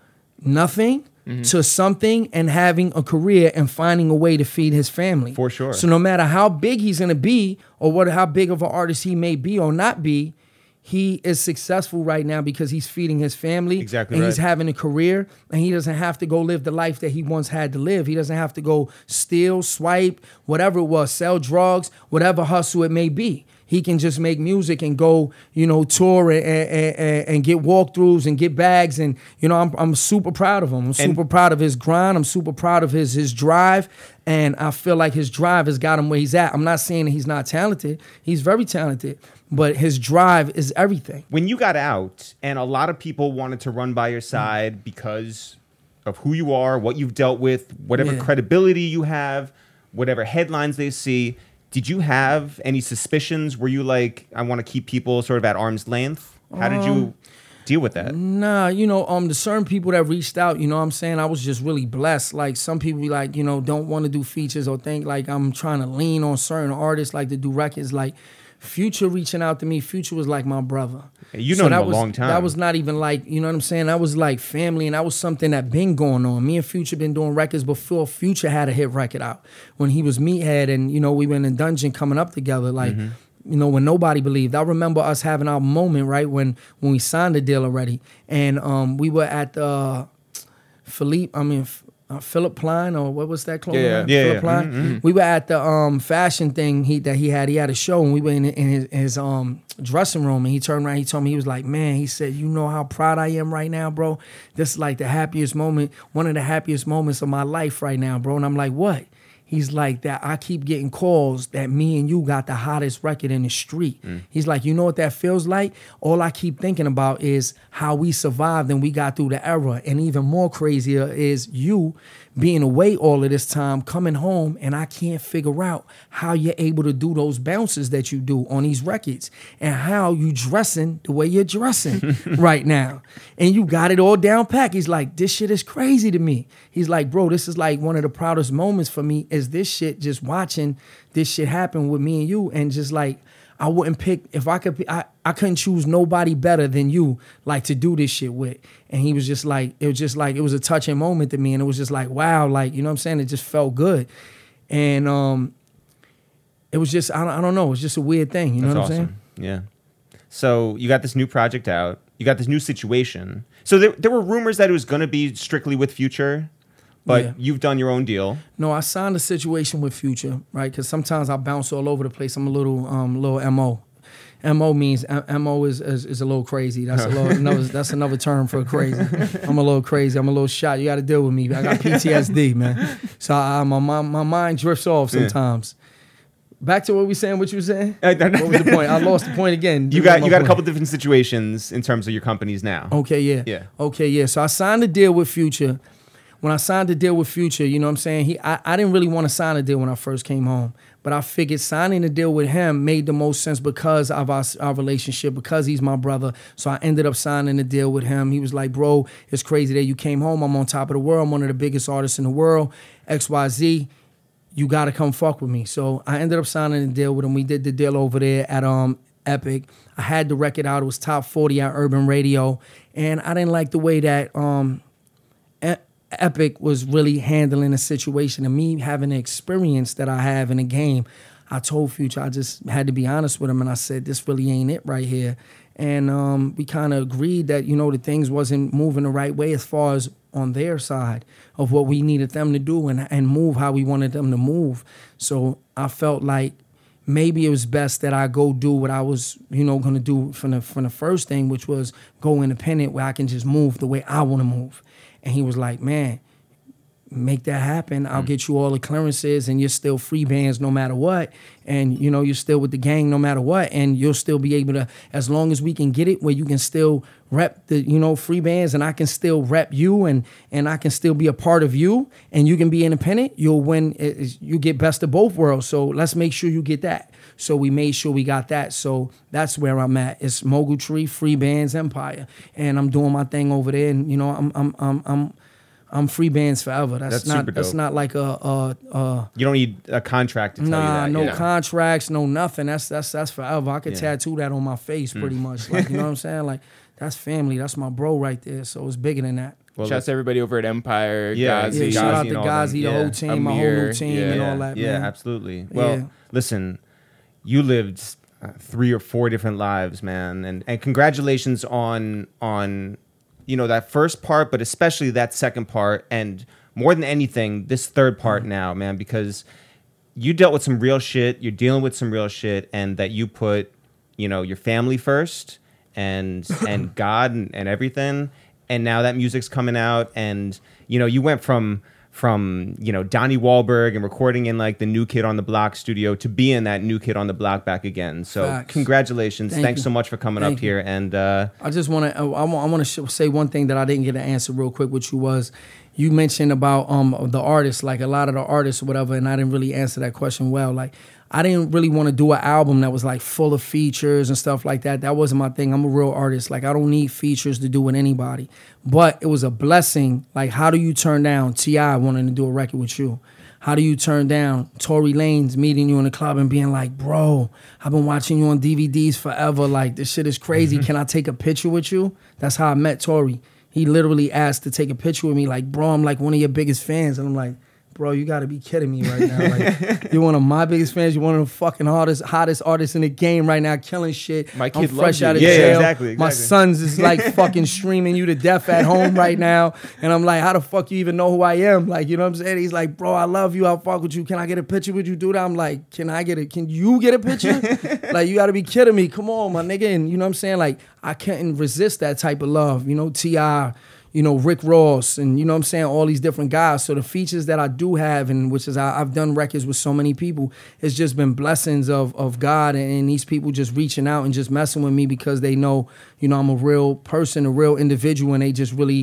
nothing to something and having a career and finding a way to feed his family. For sure. So no matter how big he's gonna be or what how big of an artist he may be or not be, he is successful right now because he's feeding his family. Exactly and he's right. having a career, and he doesn't have to go live the life that he once had to live. He doesn't have to go steal, swipe, whatever it was, sell drugs, whatever hustle it may be. He can just make music and go, you know, tour and, and, and, and get walkthroughs and get bags. And, you know, I'm I'm super proud of him. I'm super proud of his grind. I'm super proud of his his drive. And I feel like his drive has got him where he's at. I'm not saying that he's not talented. He's very talented. But his drive is everything. when you got out and a lot of people wanted to run by your side because of who you are, what you've dealt with, whatever Yeah. credibility you have, whatever headlines they see, did you have any suspicions? Were you like, I want to keep people sort of at arm's length? How did Um, you deal with that? Nah, you know, um, the certain people that reached out, you know what I'm saying? I was just really blessed. Like, some people be like, you know, don't want to do features or think like I'm trying to lean on certain artists like to do records. Like, Future reaching out to me, Future was like my brother. You know him that a was, long time. That was not even like, you know what I'm saying? That was like family, and that was something that been going on. Me and Future been doing records before Future had a hit record out. When he was Meathead, and, you know, we were in the dungeon coming up together, like, Mm-hmm. you know, when nobody believed. I remember us having our moment, right, when when we signed the deal already. And um, we were at the uh, Philippe, I mean, uh, Philip Plein, or what was that clothing Yeah, yeah. line? Yeah, Philip yeah. Plein. Mhm, We were at the um, fashion thing he that he had. He had a show, and we were in, in his, his um, dressing room, and he turned around, he told me, he was like, man, he said, you know how proud I am right now, bro? This is like the happiest moment, one of the happiest moments of my life right now, bro. And I'm like, what? He's like, that I keep getting calls that me and you got the hottest record in the street. Mm. He's like, you know what that feels like? All I keep thinking about is how we survived and we got through the era. And even more crazier is you being away all of this time, coming home, and I can't figure out how you're able to do those bounces that you do on these records and how you dressing the way you're dressing right now. And you got it all down pat. He's like, this shit is crazy to me. He's like, bro, this is like one of the proudest moments for me is this shit, just watching this shit happen with me and you, and just like, I wouldn't pick, if I could, I, I couldn't choose nobody better than you, like, to do this shit with. And he was just like, it was just like, it was a touching moment to me. And it was just like, wow, like, you know what I'm saying? It just felt good. And um, it was just, I don't, I don't know, it was just a weird thing. You know That's what I'm awesome. saying? Yeah. So you got this new project out. You got this new situation. So there, there were rumors that it was going to be strictly with Future. But Yeah. you've done your own deal. No, I signed a situation with Future, right? Because sometimes I bounce all over the place. I'm a little, um, little M O. M O means M O is, is is a little crazy. That's a little another. That's another term for crazy. I'm a little crazy. I'm a little shot. You got to deal with me. I got P T S D, man. So I, my, my my mind drifts off sometimes. Yeah. Back to what we saying. What you were saying? What was the point? I lost the point again. You got you got point. a couple different situations in terms of your companies now. Okay, yeah. Yeah. Okay, yeah. So I signed a deal with Future. When I signed the deal with Future, you know what I'm saying? He, I, I didn't really want to sign a deal when I first came home. But I figured signing a deal with him made the most sense because of our, our relationship, because he's my brother. So I ended up signing a deal with him. He was like, bro, it's crazy that you came home. I'm on top of the world. I'm one of the biggest artists in the world. X Y Z. You got to come fuck with me. So I ended up signing a deal with him. We did the deal over there at um Epic. I had the record out. It was top forty at Urban Radio. And I didn't like the way that... um. Epic was really handling the situation, and me having the experience that I have in the game. I told Future, I just had to be honest with him, and I said, this really ain't it right here. And um, we kind of agreed that, you know, the things wasn't moving the right way as far as on their side of what we needed them to do and, and move how we wanted them to move. So I felt like maybe it was best that I go do what I was, you know, going to do from the, from the first thing, which was go independent where I can just move the way I want to move. And he was like, man, make that happen. I'll mm. get you all the clearances and you're still free bands no matter what. And, you know, you're still with the gang no matter what. And you'll still be able to, as long as we can get it where you can still rep the, you know, free bands and I can still rep you and and I can still be a part of you and you can be independent, you'll win. You get best of both worlds. So let's make sure you get that. So we made sure we got that. So that's where I'm at. It's Mogul Tree, Free Bands, Empire. And I'm doing my thing over there. And, you know, I'm I'm I'm I'm I'm Free Bands forever. That's, That's not super that's dope. not like a, a, a You don't need a contract to tell nah, you that. no yeah. contracts, no nothing. That's that's that's forever. I could Yeah. tattoo that on my face pretty much. Like, you know what I'm saying? Like, that's family. That's my bro right there. So it's bigger than that. Well, Shouts to everybody over at Empire, Yeah, Ghazi. Yeah, shout out Ghazi to and all Ghazi, them. the Yeah. whole team, my whole Amir, new team yeah. and yeah, all that, yeah, man. absolutely. Well, Yeah. listen, you lived uh, three or four different lives, man, and and congratulations on on you know that first part, but especially that second part, and more than anything, this third part now, man, because you dealt with some real shit. You're dealing with some real shit, and that you put, you know, your family first, and and God and, and everything. And now that music's coming out, and you know, you went from from you know Donnie Wahlberg and recording in like the New Kid on the Block studio to being that New Kid on the Block back again. So Facts. congratulations! Thank Thanks you. so much for coming Thank up you. here. And uh, I just want to, I want, I want to say one thing that I didn't get an answer real quick, which you was, you mentioned about um the artists, like a lot of the artists or whatever, and I didn't really answer that question well. Like, I didn't really want to do an album that was like full of features and stuff like that. That wasn't my thing. I'm a real artist. Like, I don't need features to do with anybody. But it was a blessing. Like, how do you turn down T I wanting to do a record with you? How do you turn down Tory Lanez meeting you in the club and being like, bro, I've been watching you on D V Ds forever. Like, this shit is crazy. Can I take a picture with you? That's how I met Tory. He literally asked to take a picture with me. Like, bro, I'm like one of your biggest fans. And I'm like, bro, you gotta be kidding me right now. Like, you're one of my biggest fans. You're one of the fucking hardest, hottest artists in the game right now, killing shit. My I'm kid fresh loves out of you. Yeah, jail. exactly, My exactly. sons is like fucking streaming you to death at home right now. And I'm like, how the fuck you even know who I am? Like, you know what I'm saying? He's like, bro, I love you. I'll fuck with you. Can I get a picture with you, dude? I'm like, can I get it? Can you get a picture? Like, you gotta be kidding me. Come on, my nigga. And you know what I'm saying? Like, I couldn't resist that type of love. You know, T I, you know, Rick Ross, and you know what I'm saying, all these different guys. So the features that I do have, and which is I, I've done records with so many people, it's just been blessings of of God and, and these people just reaching out and just messing with me because they know, you know, I'm a real person, a real individual, and they just really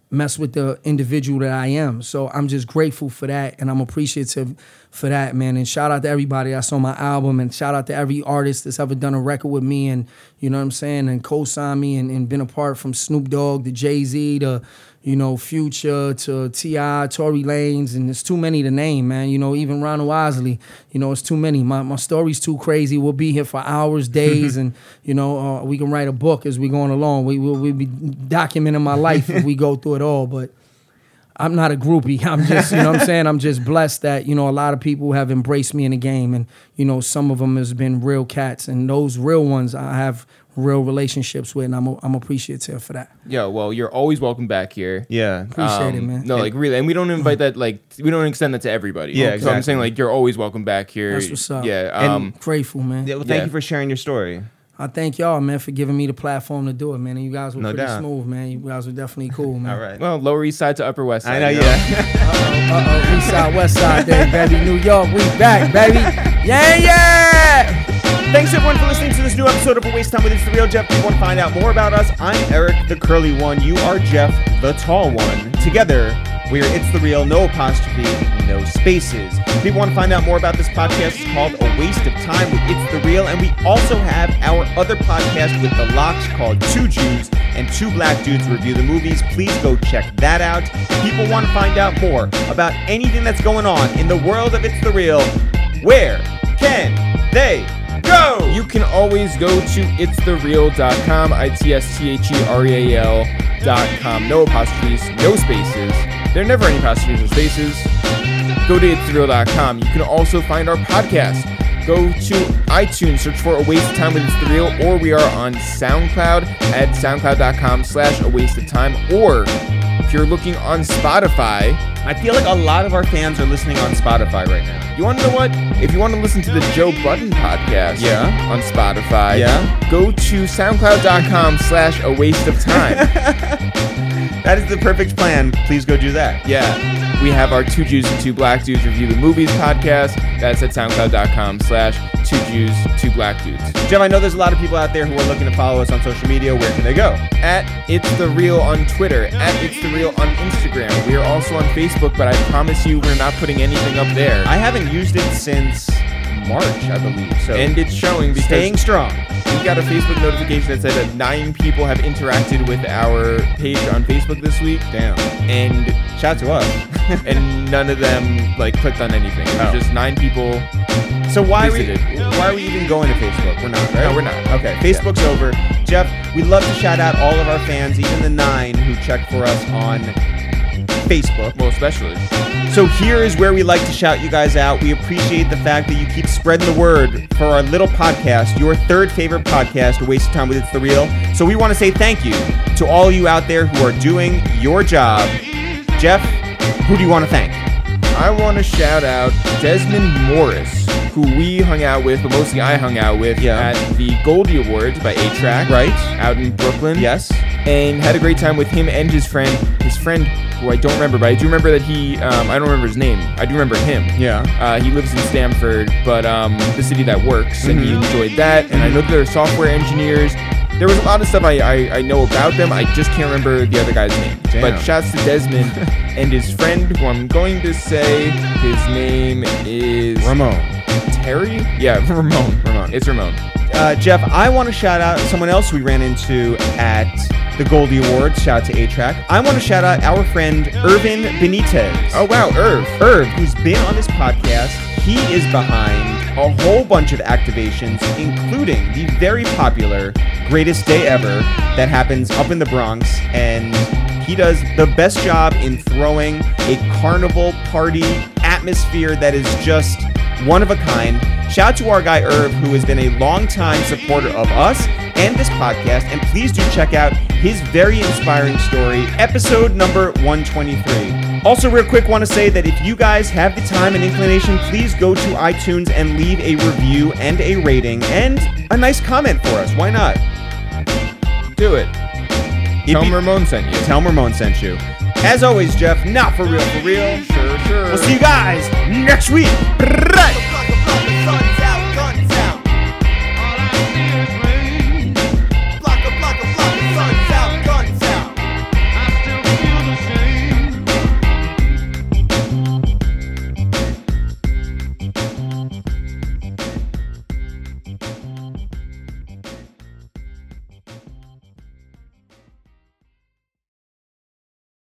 mess with the individual that I am. So I'm just grateful for that, and I'm appreciative for that, man. And shout out to everybody that's on my album, and shout out to every artist that's ever done a record with me, and you know what I'm saying, and co-signed me, and, and been a part, from Snoop Dogg to Jay-Z to, you know, Future to T I, Tory Lanez, and there's too many to name, man. You know, even Ronald Isley, you know, it's too many. My my story's too crazy. We'll be here for hours, days, and, you know, uh, we can write a book as we going along. We will we'll be documenting my life if we go through it all, but I'm not a groupie. I'm just, you know what I'm saying? I'm just blessed that, you know, a lot of people have embraced me in the game, and, you know, some of them has been real cats, and those real ones I have real relationships with, and I'm I'm appreciative for that. Yeah, well, you're always welcome back here. Yeah. Appreciate Um, it, man. No, like really, and we don't invite that, like we don't extend that to everybody. Yeah, So exactly. I'm saying, like, you're always welcome back here. That's what's up. Yeah. And- Um, Grateful, man. Yeah, well, thank Yeah. you for sharing your story. I thank y'all, man, for giving me the platform to do it, man. And you guys were No pretty doubt. smooth, man. You guys were definitely cool, man. All right. well, Lower East Side to Upper West Side. I know, you yeah. Uh-oh, uh-oh, East Side, West Side day, baby. New York, we back, baby. Yeah, yeah! Thanks everyone for listening to this new episode of A Waste Time with It's The Real. Jeff, if you want to find out more about us, I'm Eric, the curly one. You are Jeff, the tall one. Together, we are It's The Real, no apostrophe, no spaces. If you want to find out more about this podcast, it's called A Waste of Time with It's The Real. And we also have our other podcast with the Locks called Two Jews and Two Black Dudes Review the Movies. Please go check that out. If people want to find out more about anything that's going on in the world of It's The Real, where can they go? You can always go to its the real dot com, I T S T H E R E A L dot com. No apostrophes, no spaces. There are never any apostrophes or spaces. Go to its the real dot com. You can also find our podcast. Go to iTunes, search for A Waste of Time with It's The Real, or we are on SoundCloud at soundcloud dot com slash A Waste of Time. Or if you're looking on Spotify, I feel like a lot of our fans are listening on Spotify right now. you want to know what? If you want to listen to the Joe Budden podcast Yeah. on Spotify, Yeah. go to soundcloud dot com slash A Waste of Time. That is the perfect plan. Please go do that. Yeah. We have our Two Jews and Two Black Dudes Review the Movies podcast. That's at soundcloud dot com slash Two Jews, Two Black Dudes. Jeff, I know there's a lot of people out there who are looking to follow us on social media. Where can they go? At It's The Real on Twitter. At It's The Real on Instagram. We are also on Facebook, but I promise you we're not putting anything up there. I haven't used it since March, I believe. So and it's showing because staying strong. we got a Facebook notification that said that nine people have interacted with our page on Facebook this week. Damn. And Shout to us. and none of them like clicked on anything. It was Oh. just nine people. So why are we Visited. why are we even going to Facebook? We're not, right? No, we're not. Okay, Facebook's over. Jeff, we'd love to shout out all of our fans, even the nine who check for us on Facebook. Well, especially. So here is where we like to shout you guys out. We appreciate the fact that you keep spreading the word for our little podcast, your third favorite podcast, A Waste of Time with It's The Real. So we want to say thank you to all you out there who are doing your job. Jeff, who do you want to thank? I want to shout out Desmond Morris, who we hung out with, but mostly I hung out with Yeah. at the Goldie Awards by A-Track. Right. Out in Brooklyn. Yes. And had a great time with him and his friend. His friend, who I don't remember, but I do remember that he, um, I don't remember his name. I do remember him. Yeah. Uh, he lives in Stamford, but um, the city that works, and he Mhm. enjoyed that. And I know that they're software engineers. There was a lot of stuff I, I, I know about them. I just can't remember the other guy's name. Damn. But shouts to Desmond and his friend, who I'm going to say his name is Ramon. Terry? Yeah, Ramon. Ramon. It's Ramon. Uh, Jeff, I want to shout out someone else we ran into at the Goldie Awards. Shout out to A-Track. I want to shout out our friend Irvin Benitez. Oh, wow, Irv. Irv, who's been on this podcast, he is behind a whole bunch of activations, including the very popular Greatest Day Ever that happens up in the Bronx. And he does the best job in throwing a carnival party atmosphere that is just one of a kind. Shout out to our guy Irv, who has been a longtime supporter of us and this podcast. And please do check out his very inspiring story, episode number one twenty-three. Also, real quick, want to say that if you guys have the time and inclination, please go to iTunes and leave a review and a rating and a nice comment for us. Why not? Do it. It'd Tell be- him Ramon sent you. Tell Ramon sent you. As always, Jeff, not for real, for real. Sure, sure. We'll see you guys next week. Right.